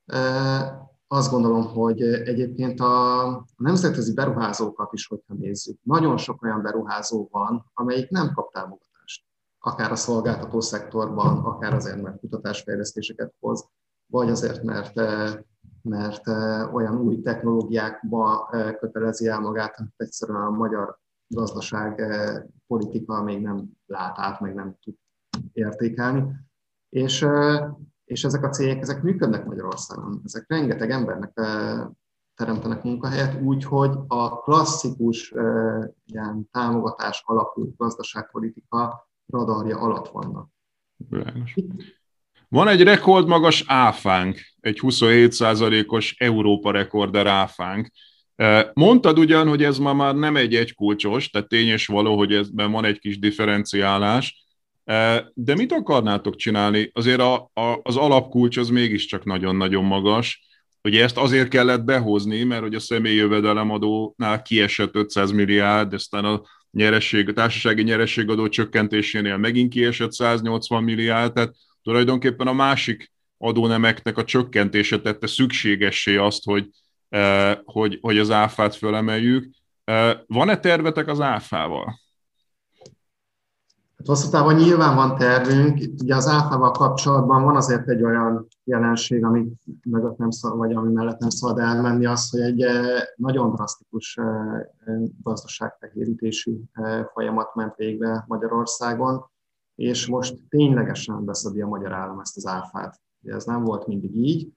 Azt gondolom, hogy egyébként a nemzetközi beruházókat is, hogyha nézzük, nagyon sok olyan beruházó van, amelyik nem kap támogatást. Akár a szolgáltató szektorban, akár azért, mert kutatásfejlesztéseket hoz, vagy azért, mert mert olyan új technológiákba kötelezi el magát, hogy egyszerűen a magyar gazdaság politika még nem lát át, meg nem tud értékelni. És, és ezek a cégek, ezek működnek Magyarországon. Ezek rengeteg embernek teremtenek munkahelyet, úgyhogy a klasszikus ilyen támogatás alapú gazdaságpolitika radarja alatt vannak. Világos. Van egy rekordmagas áfánk, egy huszonhét százalékos Európa rekorder áfánk. Mondtad ugyan, hogy ez ma már nem egy egykulcsos, tehát tény és való, hogy ezben van egy kis differenciálás, de mit akarnátok csinálni? Azért a, a, az alapkulcs az mégiscsak nagyon-nagyon magas. Ugye ezt azért kellett behozni, mert hogy a személyi jövedelemadónál kiesett ötszáz milliárd, aztán a nyeresség, a társasági nyerességadó csökkentésénél megint kiesett száznyolcvan milliárd, tehát tulajdonképpen a másik adónemeknek a csökkentése tette szükségessé azt, hogy, eh, hogy, hogy az áfát fölemeljük. Eh, van-e tervetek az áfával? Hát hosszú távon nyilván van tervünk. Ugye az áfával kapcsolatban van azért egy olyan jelenség, ami mögött nem szabad, vagy ami mellett nem szabad elmenni, az, hogy egy nagyon drasztikus gazdaságfehérítési folyamat ment végbe Magyarországon, és most ténylegesen beszedi a magyar állam ezt az áfát. Ez nem volt mindig így.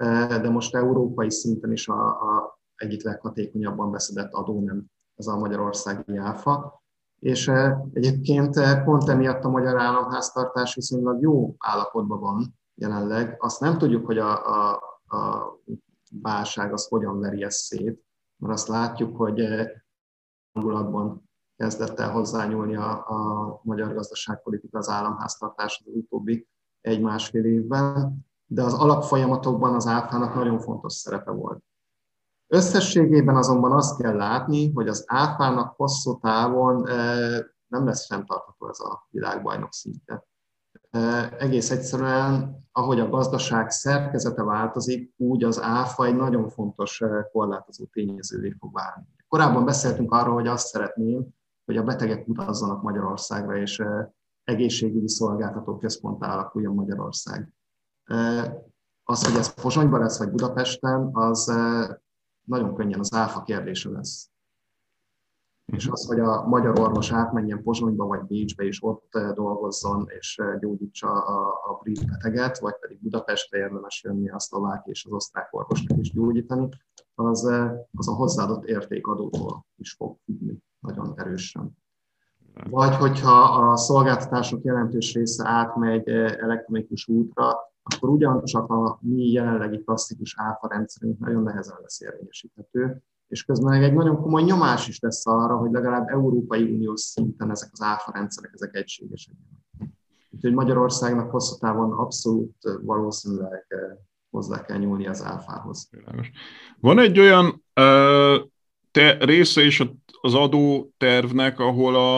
de most európai szinten is a, a egyik leghatékonyabban beszedett adó nem, ez a magyarországi áfa. És egyébként pont emiatt a magyar államháztartás viszonylag jó állapotban van jelenleg. Azt nem tudjuk, hogy a, a, a válság az hogyan veri ezt szét, mert azt látjuk, hogy hangulatban kezdett el hozzányúlni a, a magyar gazdaságpolitika az államháztartáshoz az utóbbi egy-másfél évben, de az alapfolyamatokban az áfának nagyon fontos szerepe volt. Összességében azonban azt kell látni, hogy az áfának hosszú távon nem lesz fenntartható ez a világbajnok szintje. Egész egyszerűen, ahogy a gazdaság szerkezete változik, úgy az áfa egy nagyon fontos korlátozó tényezővé fog válni. Korábban beszéltünk arról, hogy azt szeretném, hogy a betegek utazzanak Magyarországra, és egészségügyi szolgáltató központtá alakuljon Magyarország. Az, hogy ez Pozsonyban lesz, vagy Budapesten, az nagyon könnyen az áfa kérdése lesz. És az, hogy a magyar orvos átmenjen Pozsonyba vagy Bécsbe, és ott dolgozzon, és gyógyítsa a, a brit beteget, vagy pedig Budapestre érdemes jönni a szlovák és az osztrák orvosnak is gyógyítani, az, az a hozzáadott értékadótól is fog függni nagyon erősen. Vagy hogyha a szolgáltatások jelentős része átmegy elektronikus útra, akkor ugyancsak a mi jelenlegi klasszikus áfa rendszerünk nagyon nehezen lesz érvényesíthető, és közben egy nagyon komoly nyomás is lesz arra, hogy legalább Európai Uniós szinten ezek az áfa rendszerek ezek egységesek. Úgyhogy Magyarországnak hosszú távon abszolút valószínűleg hozzá kell nyúlni az áfához. Van egy olyan te, része is az adótervnek, ahol a,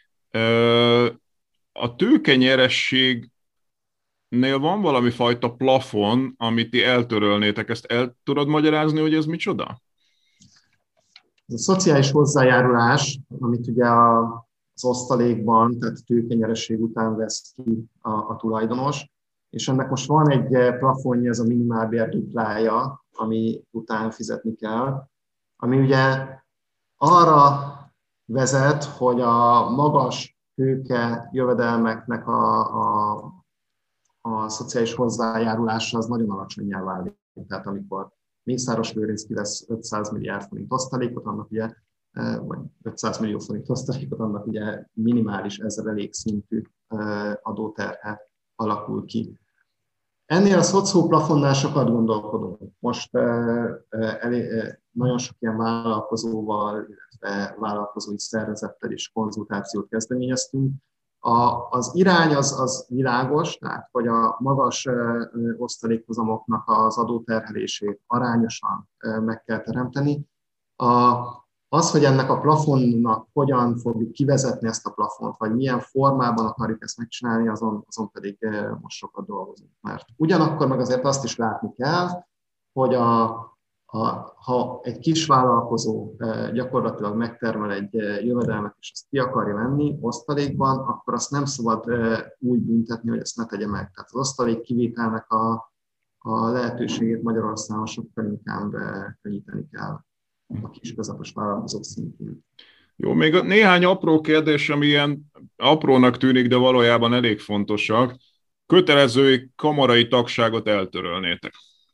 a tőkenyerességnél van valami fajta plafon, amit ti eltörölnétek. Ezt el tudod magyarázni, hogy ez micsoda? Ez a szociális hozzájárulás, amit ugye az osztalékban, tehát tőkenyereség után vesz ki a, a tulajdonos, és ennek most van egy plafonja, ez a minimálbér duplája, ami után fizetni kell, ami ugye arra vezet, hogy a magas tőke jövedelmeknek a, a, a szociális hozzájárulása az nagyon alacsonnyá válik. Tehát amikor Mészáros Lőrinc kivesz ötszáz milliárd forint osztalékot, annak ugye, vagy ötszáz millió forint osztalékot, annak ugye minimális ezzel elég szintű adóterhe alakul ki. Ennél a szocóplafonnál sokat gondolkodunk. Most elég, nagyon sok ilyen vállalkozóval, illetve vállalkozói szervezettel is konzultációt kezdeményeztünk. A, az irány az, az világos, tehát hogy a magas osztalékhozamoknak az adóterhelését arányosan meg kell teremteni. A, az, hogy ennek a plafonnak hogyan fogjuk kivezetni ezt a plafont, vagy milyen formában akarjuk ezt megcsinálni, azon, azon pedig most sokat dolgozunk. Mert ugyanakkor meg azért azt is látni kell, hogy a, a, ha egy kis vállalkozó gyakorlatilag megtermel egy jövedelmet, és ezt ki akarja venni osztalékban, akkor azt nem szabad úgy büntetni, hogy ezt ne tegye meg. Tehát az osztalék kivételnek a, a lehetőségét Magyarországon sokkal inkább könnyíteni kell a kis-közepes vállalkozók szintén. Jó, még néhány apró kérdés, ami ilyen aprónak tűnik, de valójában elég fontosak. Kötelező kamarai tagságot eltörölnétek.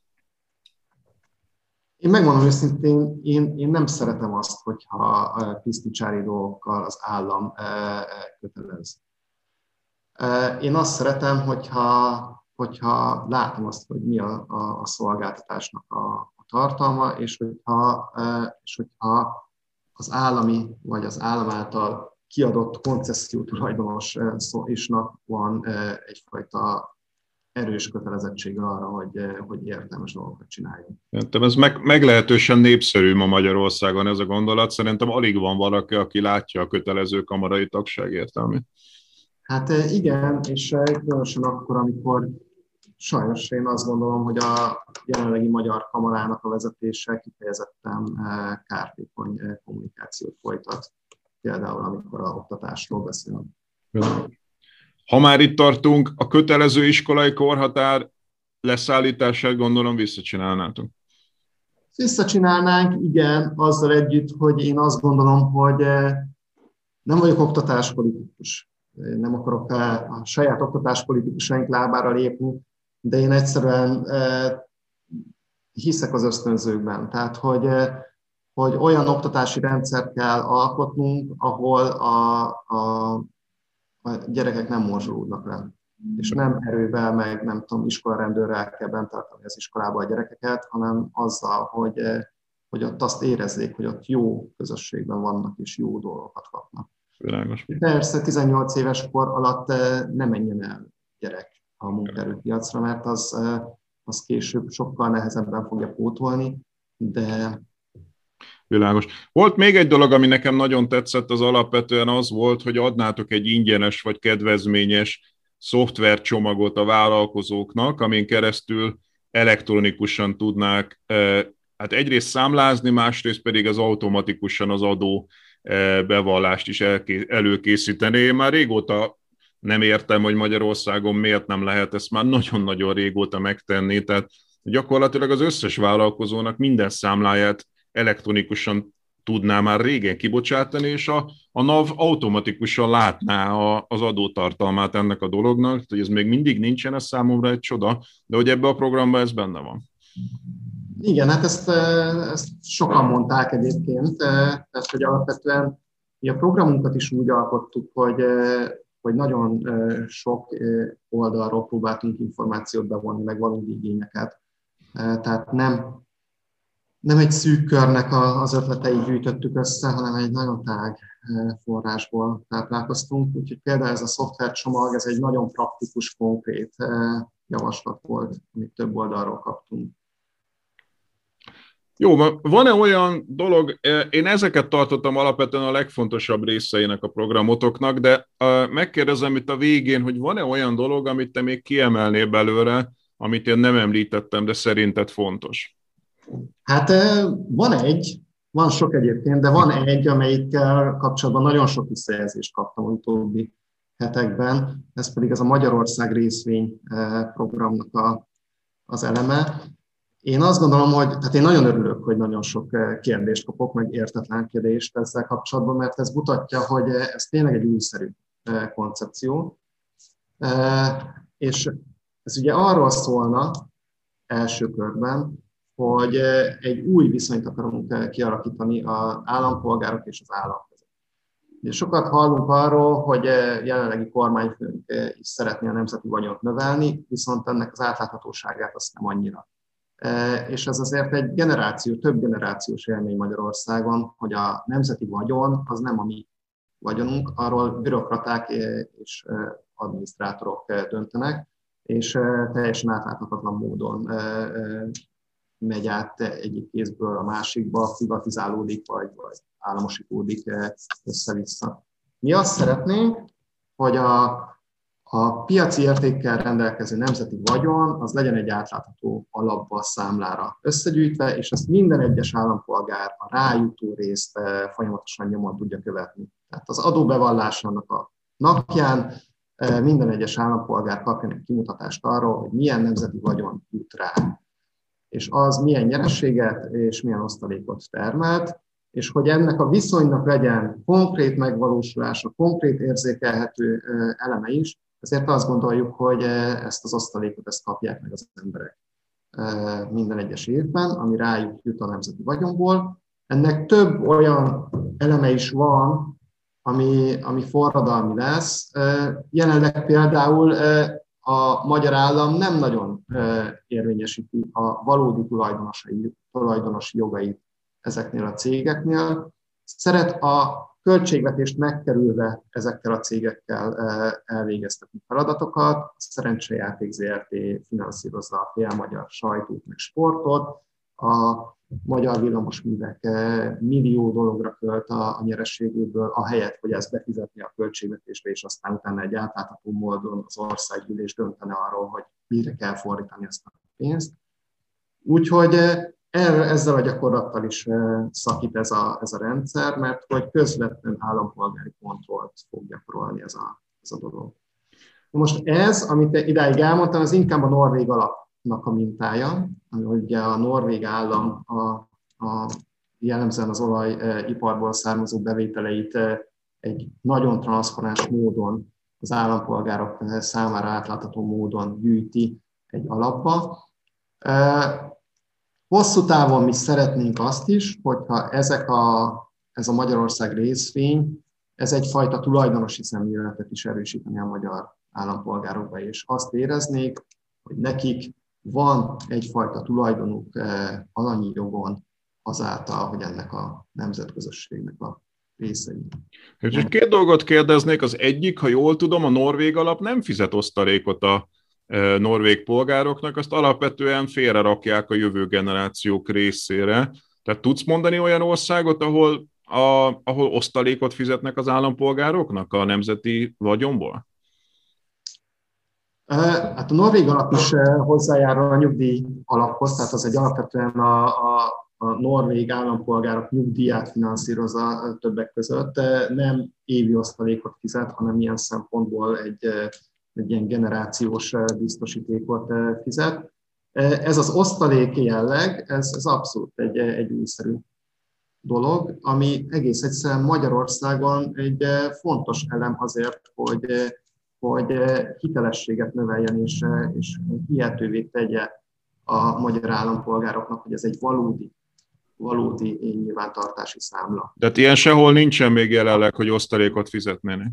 Én megmondom őszintén, én, én nem szeretem azt, hogyha piszticsári dolgokkal az állam kötelez. Én azt szeretem, hogyha, hogyha látom azt, hogy mi a, a, a szolgáltatásnak a, a tartalma, és hogyha, és hogyha az állami vagy az állam által kiadott koncesszió tulajdonos isnak van egyfajta erős kötelezettsége arra, hogy, hogy értelmes dolgokat csináljon. Szerintem ez meg, meglehetősen népszerű ma Magyarországon ez a gondolat. Szerintem alig van valaki, aki látja a kötelező kamarai tagság értelmét. Hát igen, és különösen akkor, amikor sajnos én azt gondolom, hogy a jelenlegi magyar kamarának a vezetése kifejezetten kártékony kommunikációt folytat. Például, amikor a oktatásról beszélünk. Ha már itt tartunk, a kötelező iskolai korhatár leszállítását gondolom visszacsinálnátok. Visszacsinálnánk, igen, azzal együtt, hogy én azt gondolom, hogy nem vagyok oktatáspolitikus. Nem akarok a saját oktatáspolitikusaink lábára lépni, de én egyszerűen hiszek az ösztönzőkben, tehát hogy, hogy olyan oktatási rendszert kell alkotnunk, ahol a, a, a gyerekek nem morzsolódnak le. És nem erővel, meg nem tudom, iskolarendőrrel kell bent tartani az iskolába a gyerekeket, hanem azzal, hogy, hogy ott azt érezzék, hogy ott jó közösségben vannak, és jó dolgokat kapnak. Világos. Persze tizennyolc éves kor alatt nem menjen el gyerek a munkaerőpiacra, mert az, az később sokkal nehezebben fogja pótolni, de... Világos. Volt még egy dolog, ami nekem nagyon tetszett, az alapvetően az volt, hogy adnátok egy ingyenes vagy kedvezményes szoftvercsomagot a vállalkozóknak, amin keresztül elektronikusan tudnák hát egyrészt számlázni, másrészt pedig az automatikusan az adó bevallást is előkészíteni. Én már régóta nem értem, hogy Magyarországon miért nem lehet ezt már nagyon-nagyon régóta megtenni, tehát gyakorlatilag az összes vállalkozónak minden számláját elektronikusan tudná már régen kibocsátani, és a, a NAV automatikusan látná a, az adótartalmát ennek a dolognak, hogy ez még mindig nincsen, ez számomra egy csoda, de hogy ebbe a programban ez benne van. Igen, hát ezt, ezt sokan mondták egyébként, tehát hogy alapvetően mi a programunkat is úgy alkottuk, hogy, hogy nagyon sok oldalról próbáltunk információt bevonni, meg valódi igényeket. Tehát nem, nem egy szűk körnek az ötleteit gyűjtöttük össze, hanem egy nagyon tág forrásból táplálkoztunk. Úgyhogy például ez a szoftvercsomag, ez egy nagyon praktikus, konkrét javaslat volt, amit több oldalról kaptunk. Jó, van-e olyan dolog, én ezeket tartottam alapvetően a legfontosabb részeinek a programotoknak, de megkérdezem itt a végén, hogy van-e olyan dolog, amit te még kiemelnél belőle, amit én nem említettem, de szerinted fontos? Hát van egy, van sok egyébként, de van egy, amelyikkel kapcsolatban nagyon sok visszajelzést kaptam a utóbbi hetekben, ez pedig ez a Magyarország részvény programnak a, az eleme. Én azt gondolom, hogy tehát én nagyon örülök, hogy nagyon sok kérdést kapok, meg értetlen kérdést ezzel kapcsolatban, mert ez mutatja, hogy ez tényleg egy újszerű koncepció. És ez ugye arról szólna első körben, hogy egy új viszonyt akarunk kialakítani az állampolgárok és az állam között. Ugye sokat hallunk arról, hogy jelenlegi kormányfőnk is szeretné a nemzeti vagyont növelni, viszont ennek az átláthatóságát azt nem annyira. És ez azért egy generáció, több generációs élmény Magyarországon, hogy a nemzeti vagyon az nem a mi vagyonunk, arról bürokraták és adminisztrátorok döntenek, és teljesen átláthatatlan módon megy át egyik kézből a másikba, privatizálódik, vagy, vagy államosítódik össze-vissza. Mi azt szeretnénk, hogy a, a piaci értékkel rendelkező nemzeti vagyon az legyen egy átlátható alapba, számlára összegyűjtve, és ezt minden egyes állampolgár a rájutó részt folyamatosan nyomon tudja követni. Tehát az adóbevallásának a napján minden egyes állampolgár kapjon egy kimutatást arról, hogy milyen nemzeti vagyon jut rá, és az milyen nyerességet és milyen osztalékot termelt, és hogy ennek a viszonynak legyen konkrét megvalósulása, konkrét érzékelhető eleme is, ezért azt gondoljuk, hogy ezt az osztalékot ezt kapják meg az emberek minden egyes évben, ami rájuk jut a nemzeti vagyonból. Ennek több olyan eleme is van, ami, ami forradalmi lesz. Jelenleg például a magyar állam nem nagyon érvényesíti a valódi tulajdonosi, tulajdonosi jogait ezeknél a cégeknél. Szeret a költségvetést megkerülve ezekkel a cégekkel elvégeztetni feladatokat. A Szerencsejáték zé er té finanszírozza a félmagyar sajtót, meg sportot. A magyar villamosművek millió dologra költ a, a nyereségéből, ahelyett, hogy ezt befizetni a költségvetésbe, és aztán utána egy átlátható módon az országgyűlés döntene arról, hogy mire kell fordítani ezt a pénzt. Úgyhogy ezzel a gyakorlattal is szakít ez a, ez a rendszer, mert hogy közvetlen állampolgári kontrollt fog gyakorolni ez a, ez a dolog. Most ez, amit idáig elmondtam, az inkább a norvég alapnak a mintája, ami ugye a norvég állam a, a jellemzően az olajiparból származó bevételeit egy nagyon transzparens módon, az állampolgárok számára átlátható módon gyűjti egy alapba. Hosszú távon mi szeretnénk azt is, hogyha ezek a, ez a Magyarország részvény, ez egyfajta tulajdonosi szemléletet is erősíteni a magyar állampolgárokba, és azt éreznék, hogy nekik van egyfajta tulajdonuk eh, alanyi jogon azáltal, hogy ennek a nemzetközösségnek a részei. Úgyhogy két dolgot kérdeznék. Az egyik, ha jól tudom, a norvég alap nem fizet osztalékot a e, norvég polgároknak, azt alapvetően félrerakják a jövő generációk részére. Tehát tudsz mondani olyan országot, ahol, a, ahol osztalékot fizetnek az állampolgároknak a nemzeti vagyonból? Hát a norvég alap is hozzájárul a nyugdíj alaphoz, tehát az egy alapvetően a, a, a norvég állampolgárok nyugdíját finanszírozza többek között. Nem évi osztalékot fizet, hanem ilyen szempontból egy, egy ilyen generációs biztosítékot fizet. Ez az osztalék jelleg, ez, ez abszolút egy, egy újszerű dolog, ami egész egyszerűen Magyarországon egy fontos elem azért, hogy hogy hitelességet növeljen és, és hihetővé tegye a magyar állampolgároknak, hogy ez egy valódi, valódi nyilvántartási számla. Tehát ilyen sehol nincsen még jelenleg, hogy osztalékot fizetnének.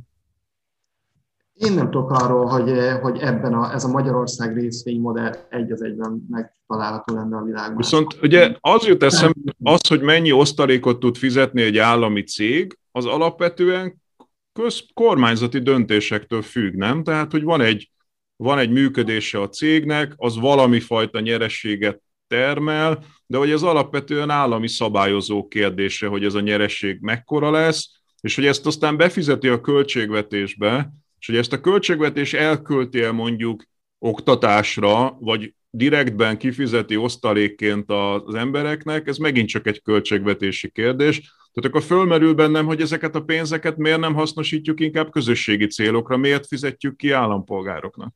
Én nem tudok arról, hogy, hogy ebben a, ez a Magyarország részvénymodell egy az egyben megtalálható lenne a világban. Viszont ugye az jut eszembe, az, hogy mennyi osztalékot tud fizetni egy állami cég, az alapvetően köz, kormányzati döntésektől függ, nem? Tehát, hogy van egy, van egy működése a cégnek, az valami fajta nyerességet termel, de hogy ez alapvetően állami szabályozó kérdése, hogy ez a nyeresség mekkora lesz, és hogy ezt aztán befizeti a költségvetésbe, és hogy ezt a költségvetés elkölti el mondjuk oktatásra, vagy direktben kifizeti osztalékként az embereknek, ez megint csak egy költségvetési kérdés. Tehát akkor fölmerül bennem, hogy ezeket a pénzeket miért nem hasznosítjuk inkább közösségi célokra, miért fizetjük ki állampolgároknak?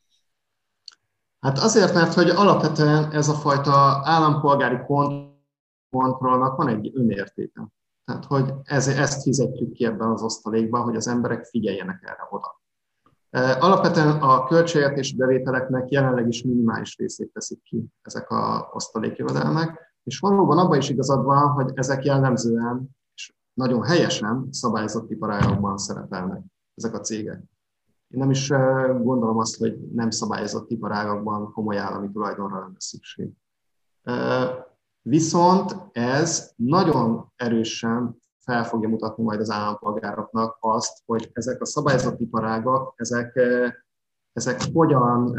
Hát azért, mert hogy alapvetően ez a fajta állampolgári kontrollnak van egy önértéke. Tehát, hogy ez, ezt fizetjük ki ebben az osztalékban, hogy az emberek figyeljenek erre oda. Alapvetően a költségvetési bevételeknek jelenleg is minimális részét teszik ki ezek az osztalékjövedelmek, és valóban abban is igazad van, hogy ezek jellemzően és nagyon helyesen szabályozott iparágakban szerepelnek ezek a cégek. Én nem is gondolom azt, hogy nem szabályozott iparágakban komoly állami tulajdonra lenne szükség. Viszont ez nagyon erősen fel fogja mutatni majd az állampolgároknak azt, hogy ezek a szabályozott iparágak, ezek, ezek hogyan,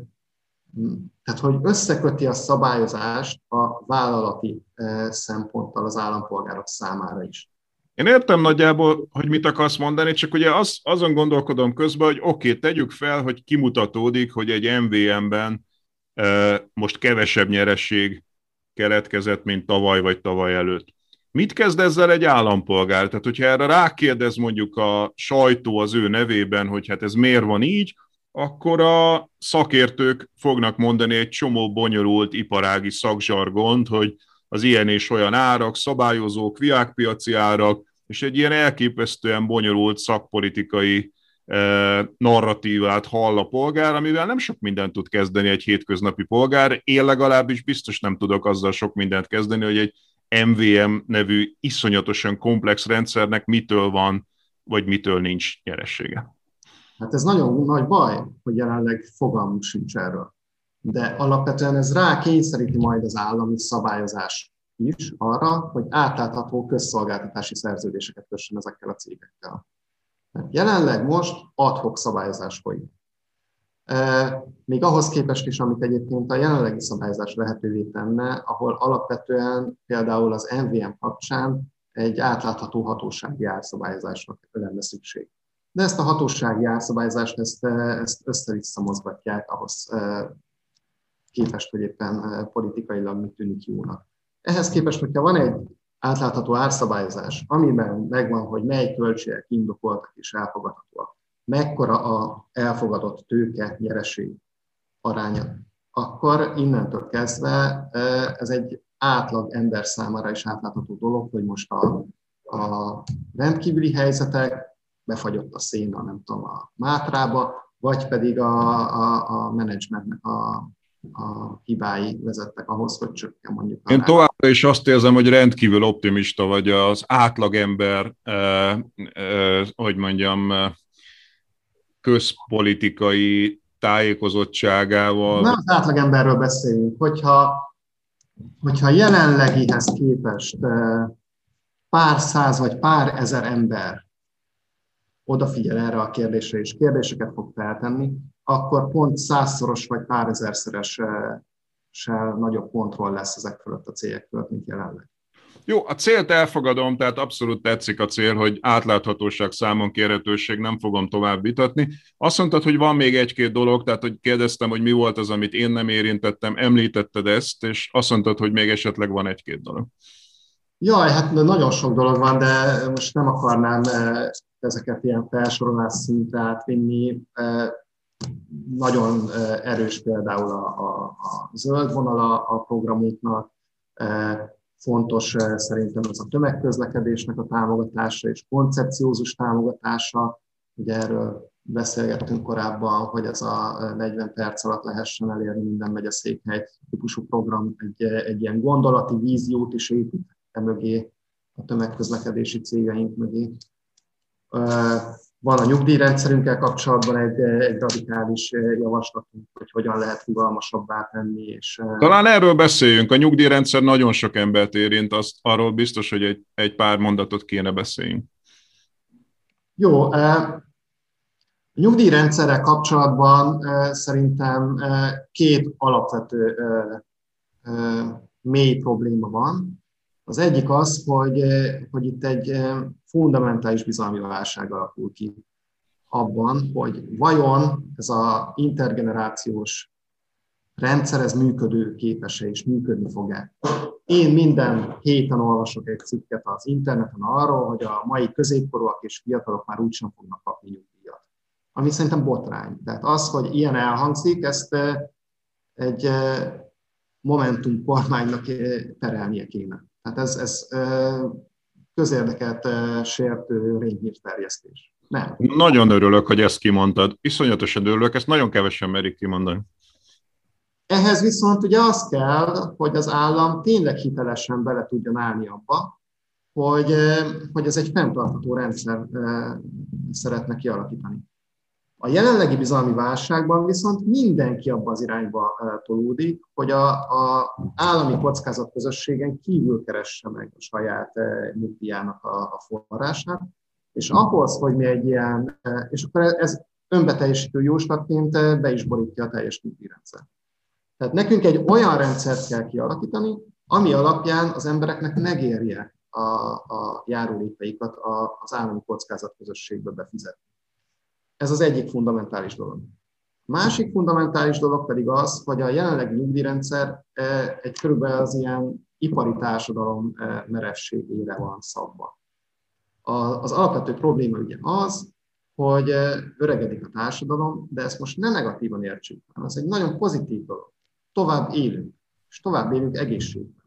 tehát hogy összeköti a szabályozást a vállalati szemponttal az állampolgárok számára is. Én értem nagyjából, hogy mit akarsz mondani, csak ugye az, azon gondolkodom közben, hogy oké, okay, tegyük fel, hogy kimutatódik, hogy egy em vé em-ben e, most kevesebb nyeresség keletkezett, mint tavaly vagy tavaly előtt. Mit kezd ezzel egy állampolgár? Tehát, hogyha erre rákérdez mondjuk a sajtó az ő nevében, hogy hát ez miért van így, akkor a szakértők fognak mondani egy csomó bonyolult iparági szakzsargont, hogy az ilyen és olyan árak, szabályozók, világpiaci árak, és egy ilyen elképesztően bonyolult szakpolitikai eh, narratívát hall a polgár, amivel nem sok mindent tud kezdeni egy hétköznapi polgár. Én legalábbis biztos nem tudok azzal sok mindent kezdeni, hogy egy em vé em nevű iszonyatosan komplex rendszernek mitől van, vagy mitől nincs nyeressége. Hát ez nagyon nagy baj, hogy jelenleg fogalmunk sincs erről. De alapvetően ez rá kényszeríti majd az állami szabályozás is arra, hogy átlátható közszolgáltatási szerződéseket kössön ezekkel a cégekkel. Mert jelenleg most ad hoc szabályozás folyik. Még ahhoz képest is, amit egyébként a jelenlegi szabályozás lehetővé tenne, ahol alapvetően például az em vé em kapcsán egy átlátható hatósági árszabályozásra lenne szükség. De ezt a hatósági árszabályozást ezt, ezt össze-vissza mozgatják ahhoz képest, hogy éppen politikailag mit tűnik jónak. Ehhez képest, hogyha van egy átlátható árszabályozás, amiben megvan, hogy mely költségek indokoltak és elfogadhatóak, mekkora a elfogadott tőke nyereség aránya, akkor innentől kezdve ez egy átlag ember számára is átlátható dolog, hogy most a, a rendkívüli helyzetek, befagyott a szén, a, nem tudom, a Mátrába, vagy pedig a, a, a menedzsmentnek a a hibái vezettek ahhoz, hogy csökken mondjuk a... Én továbbra is azt érzem, hogy rendkívül optimista vagy az átlagember, eh, eh, hogy mondjam, közpolitikai tájékozottságával. Nem az átlagemberről beszélünk, hogyha, hogyha jelenlegihez képest pár száz vagy pár ezer ember odafigyel erre a kérdésre, és kérdéseket fog feltenni, akkor pont százszoros vagy pár ezerszeres nagyobb kontroll lesz ezek fölött a cégek fölött, mint jelenleg. Jó, a célt elfogadom, tehát abszolút tetszik a cél, hogy átláthatóság, számon kérhetőség, nem fogom tovább vitatni. Azt mondtad, hogy van még egy-két dolog, tehát hogy kérdeztem, hogy mi volt az, amit én nem érintettem, említetted ezt, és azt mondtad, hogy még esetleg van egy-két dolog. Jaj, hát nagyon sok dolog van, de most nem akarnám ezeket ilyen felsorolás szintre átvinni. Nagyon erős például a, a, a zöld vonala a programunknak, fontos szerintem az a tömegközlekedésnek a támogatása és koncepciózus támogatása. Ugye erről beszélgettünk korábban, hogy ez a negyven perc alatt lehessen elérni minden megyeszékhely típusú program, egy, egy ilyen gondolati víziót is épít emögé, a tömegközlekedési cégeink mögé. Van a nyugdíjrendszerünkkel kapcsolatban egy, egy radikális javaslatunk, hogy hogyan lehet rugalmasabbá tenni. És... Talán erről beszéljünk. A nyugdíjrendszer nagyon sok embert érint, azt, arról biztos, hogy egy, egy pár mondatot kéne beszéljünk. Jó. A nyugdíjrendszerrel kapcsolatban szerintem két alapvető mély probléma van. Az egyik az, hogy, hogy itt egy fundamentális bizalmi válság alakul ki abban, hogy vajon ez az intergenerációs rendszer, ez működő képes-e és működni fog-e. Én minden héten olvasok egy cikket az interneten arról, hogy a mai középkorúak és fiatalok már úgysem fognak kapni nyugdíjat. Ami szerintem botrány. Tehát az, hogy ilyen elhangzik, ezt egy Momentum kormánynak terelnie kéne. Tehát ez, ez közérdeket sértő rémhírterjesztés. Nem. Nagyon örülök, hogy ezt kimondtad. Iszonyatosan örülök, ezt nagyon kevesen merik kimondani. Ehhez viszont ugye az kell, hogy az állam tényleg hitelesen bele tudjon állni abba, hogy, hogy ez egy fenntartható rendszer szeretne kialakítani. A jelenlegi bizalmi válságban viszont mindenki abba az irányba tolódik, hogy az állami kockázatközösségen kívül keresse meg a saját nyugdíjának a, a forrását, és ahhoz, hogy mi egy ilyen, és akkor ez önbeteljesítő jóslatként be is borítja a teljes nyugdíjrendszer. Tehát nekünk egy olyan rendszert kell kialakítani, ami alapján az embereknek megérje a, a járulékaikat az állami kockázatközösségbe befizetni. Ez az egyik fundamentális dolog. A másik fundamentális dolog pedig az, hogy a jelenlegi nyugdíjrendszer egy körülbelül az ilyen ipari társadalom merevségére van szabva. Az alapvető probléma ugye az, hogy öregedik a társadalom, de ezt most ne negatívan értsük, hanem ez egy nagyon pozitív dolog. Tovább élünk, és tovább élünk egészségben.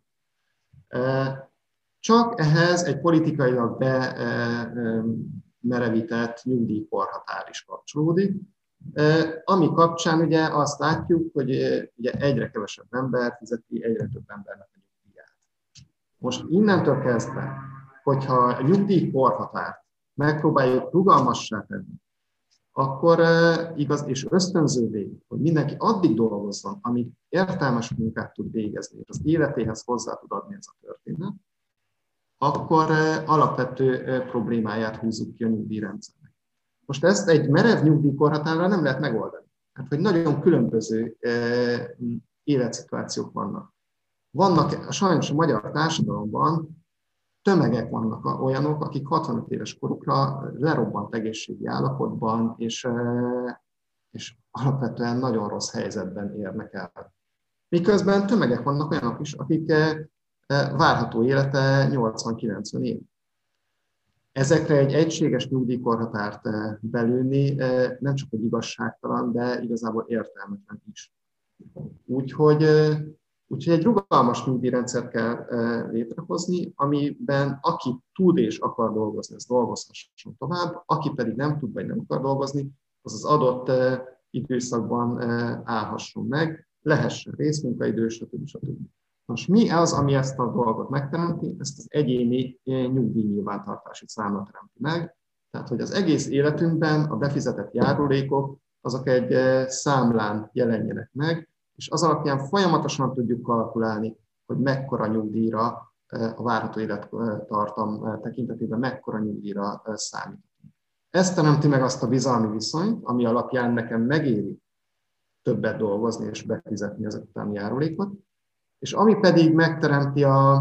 Csak ehhez egy politikailag bemerevített nyugdíjkorhatár is kapcsolódik, ami kapcsán ugye azt látjuk, hogy ugye egyre kevesebb ember fizeti egyre több embernek a nyugdíját. Most innentől kezdve, hogyha a nyugdíjkorhatárt megpróbáljuk rugalmassá tenni, akkor igaz és ösztönzővé, hogy mindenki addig dolgozzon, amíg értelmes munkát tud végezni, és az életéhez hozzá tud adni ez a történet, akkor alapvető problémáját húzzuk ki a nyugdíjrendszernek. Most ezt egy merev nyugdíjkorhatárral nem lehet megoldani. Hát, hogy nagyon különböző életszituációk vannak. Vannak sajnos a magyar társadalomban tömegek vannak olyanok, akik hatvanöt éves korukra lerobbant egészségi állapotban, és, és alapvetően nagyon rossz helyzetben érnek el. Miközben tömegek vannak olyanok is, akik várható élete nyolcvan-kilencven év. Ezekre egy egységes nyugdíjkorhatárt belülni nem csak egy igazságtalan, de igazából értelmetlen is. Úgyhogy Úgyhogy egy rugalmas nyugdíjrendszert kell létrehozni, amiben aki tud és akar dolgozni, az dolgozhasson tovább, aki pedig nem tud vagy nem akar dolgozni, az az adott időszakban állhasson meg, lehessen részmunkaidő, stb. stb. Most mi az, ami ezt a dolgot megteremti? Ezt az egyéni nyugdíjnyilvántartási számla teremti meg. Tehát, hogy az egész életünkben a befizetett járulékok azok egy számlán jelenjenek meg, és az alapján folyamatosan tudjuk kalkulálni, hogy mekkora nyugdíjra, a várható élettartam tekintetében mekkora nyugdíjra számít. Ez teremti meg azt a bizalmi viszonyt, ami alapján nekem megéri többet dolgozni és befizetni ezek után járulékot, és ami pedig megteremti a,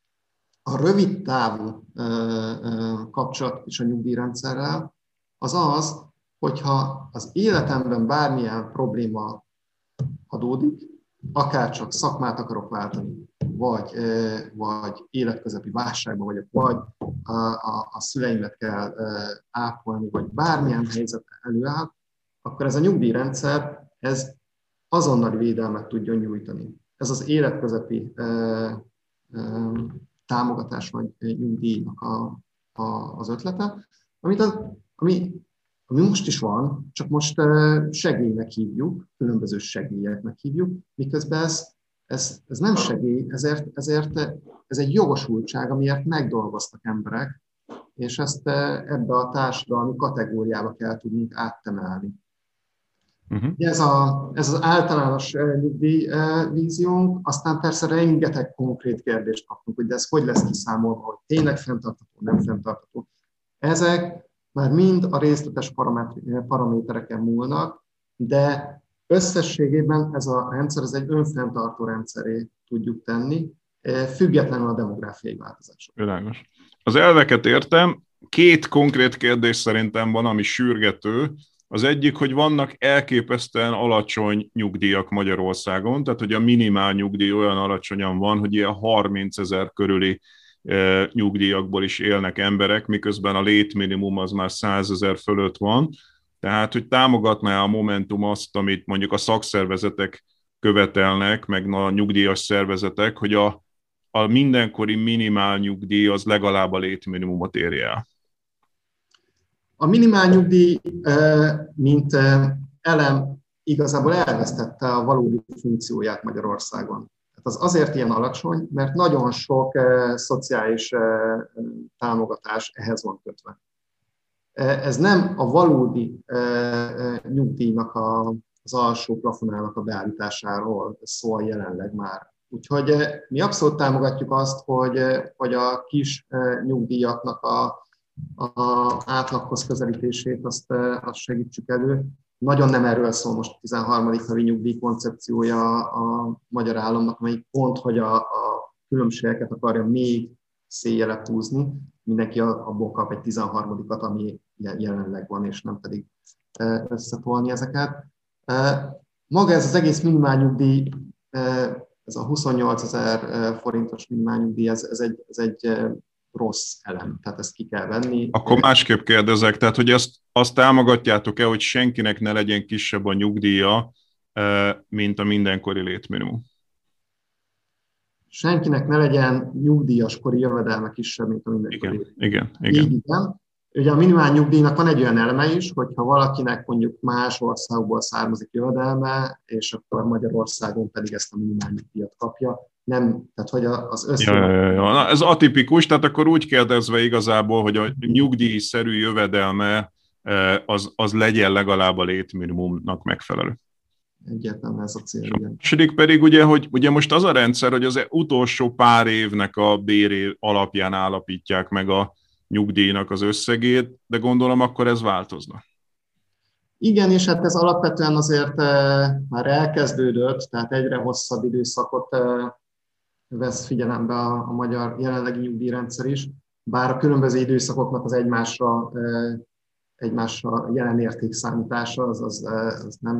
a rövid távú kapcsolatot is a nyugdíjrendszerrel, az az, hogyha az életemben bármilyen probléma adódik, akár csak szakmát akarok váltani, vagy, vagy életközepi válságban vagyok, vagy a, a, a szüleimet kell ápolni, vagy bármilyen helyzet előáll, akkor ez a nyugdíjrendszer, ez azonnali védelmet tudjon nyújtani. Ez az életközepi eh, eh, támogatás vagy nyugdíjnak a, a, az ötlete, amit az, ami, ami most is van, csak most eh, segélynek hívjuk, különböző segélyeknek hívjuk, miközben ez, ez, ez nem segély, ezért, ezért ez egy jogosultság, amiért megdolgoztak emberek, és ezt eh, ebbe a társadalmi kategóriába kell tudnunk áttemelni. Uh-huh. Ez, a, ez az általános nyugdíjvíziónk, aztán persze rengeteg konkrét kérdést kapunk, hogy de ez hogy lesz kiszámolva, hogy tényleg fenntartható, nem fenntartható. Ezek már mind a részletes paramétereken múlnak, de összességében ez a rendszer ez egy önfenntartó rendszeré tudjuk tenni, függetlenül a demográfiai változások. Világos. Az elveket értem, két konkrét kérdés szerintem van, ami sürgető. Az egyik, hogy vannak elképesztően alacsony nyugdíjak Magyarországon, tehát hogy a minimál nyugdíj olyan alacsonyan van, hogy ilyen harmincezer körüli e, nyugdíjakból is élnek emberek, miközben a létminimum az már százezer fölött van. Tehát, hogy támogatná a Momentum azt, amit mondjuk a szakszervezetek követelnek, meg a nyugdíjas szervezetek, hogy a, a mindenkori minimál nyugdíj az legalább a létminimumot érje el. A minimálnyugdíj, mint elem, igazából elvesztette a valódi funkcióját Magyarországon. Az azért ilyen alacsony, mert nagyon sok szociális támogatás ehhez van kötve. Ez nem a valódi nyugdíjnak az alsó plafonának a beállításáról szól jelenleg már. Úgyhogy mi abszolút támogatjuk azt, hogy, hogy a kis nyugdíjaknak a a átlaghoz közelítését, azt, azt segítsük elő. Nagyon nem erről szól most a tizenharmadik havi nyugdíj koncepciója a magyar államnak, amelyik pont, hogy a, a különbségeket akarja még széjjelebb húzni. Mindenki abból kap egy tizenharmadikat, ami jelenleg van, és nem pedig összetolni ezeket. Maga ez az egész minimálnyugdíj, ez a huszonnyolcezer forintos minimálnyugdíj, ez, ez egy, ez egy rossz elem, tehát ezt ki kell venni. Akkor másképp kérdezek, tehát hogy azt, azt támogatjátok-e, hogy senkinek ne legyen kisebb a nyugdíja, mint a mindenkori létminimum? Senkinek ne legyen nyugdíjas kori jövedelme kisebb, mint a mindenkori létminimum. Igen, igen. Így, igen. Ugye a minimál nyugdíjnak van egy olyan eleme is, hogyha valakinek mondjuk más országból származik jövedelme, és akkor Magyarországon pedig ezt a minimál nyugdíjat kapja. Nem, tehát hogy az össze... Ja, ja, ja. Na, ez atipikus, tehát akkor úgy kérdezve igazából, hogy a nyugdíjszerű jövedelme az, az legyen legalább a létminimumnak megfelelő. Egyértelműen ez a cél, igen. A második pedig ugye, hogy ugye most az a rendszer, hogy az utolsó pár évnek a béré alapján állapítják meg a nyugdíjnak az összegét, de gondolom akkor ez változna. Igen, és hát ez alapvetően azért már elkezdődött, tehát egyre hosszabb időszakot vesz figyelembe a, a magyar jelenlegi nyugdíjrendszer is, bár a különböző időszakoknak az egymásra, egymásra jelen értékszámítása az, az, az nem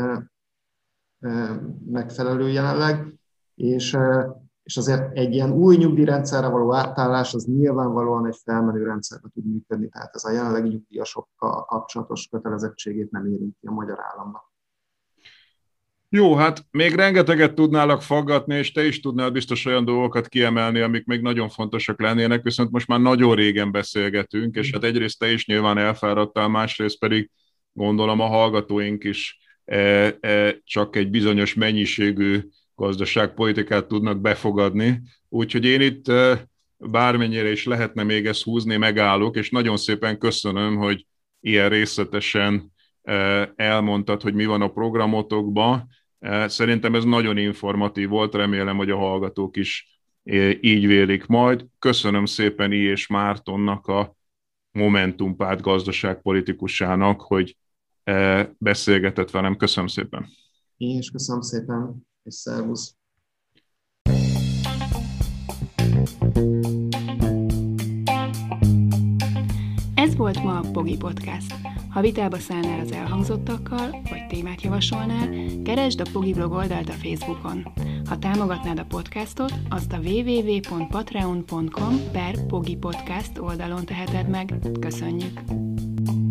megfelelő jelenleg, és, és azért egy ilyen új nyugdíjrendszerre való átállás az nyilvánvalóan egy felmenő rendszerbe tud működni, tehát ez a jelenlegi nyugdíjasokkal kapcsolatos kötelezettségét nem érinti a magyar államnak. Jó, hát még rengeteget tudnálak faggatni, és te is tudnál biztos olyan dolgokat kiemelni, amik még nagyon fontosak lennének, viszont most már nagyon régen beszélgetünk, és hát egyrészt te is nyilván elfáradtál, másrészt pedig gondolom a hallgatóink is csak egy bizonyos mennyiségű gazdaságpolitikát tudnak befogadni. Úgyhogy én itt bármennyire is lehetne még ezt húzni, megállok, és nagyon szépen köszönöm, hogy ilyen részletesen elmondtad, hogy mi van a programotokban. Szerintem ez nagyon informatív volt, remélem, hogy a hallgatók is így vélik majd. Köszönöm szépen I. és Mártonnak, a Momentum párt gazdaságpolitikusának, hogy beszélgetett velem. Köszönöm szépen. Én is köszönöm szépen, és szervusz. Ez volt ma a Pogi Podcast. Ha vitába szállnál az elhangzottakkal, vagy témát javasolnál, keresd a Pogi blog oldalt a Facebookon. Ha támogatnád a podcastot, azt a double-u double-u double-u pont patreon pont com per Pogi Podcast oldalon teheted meg. Köszönjük!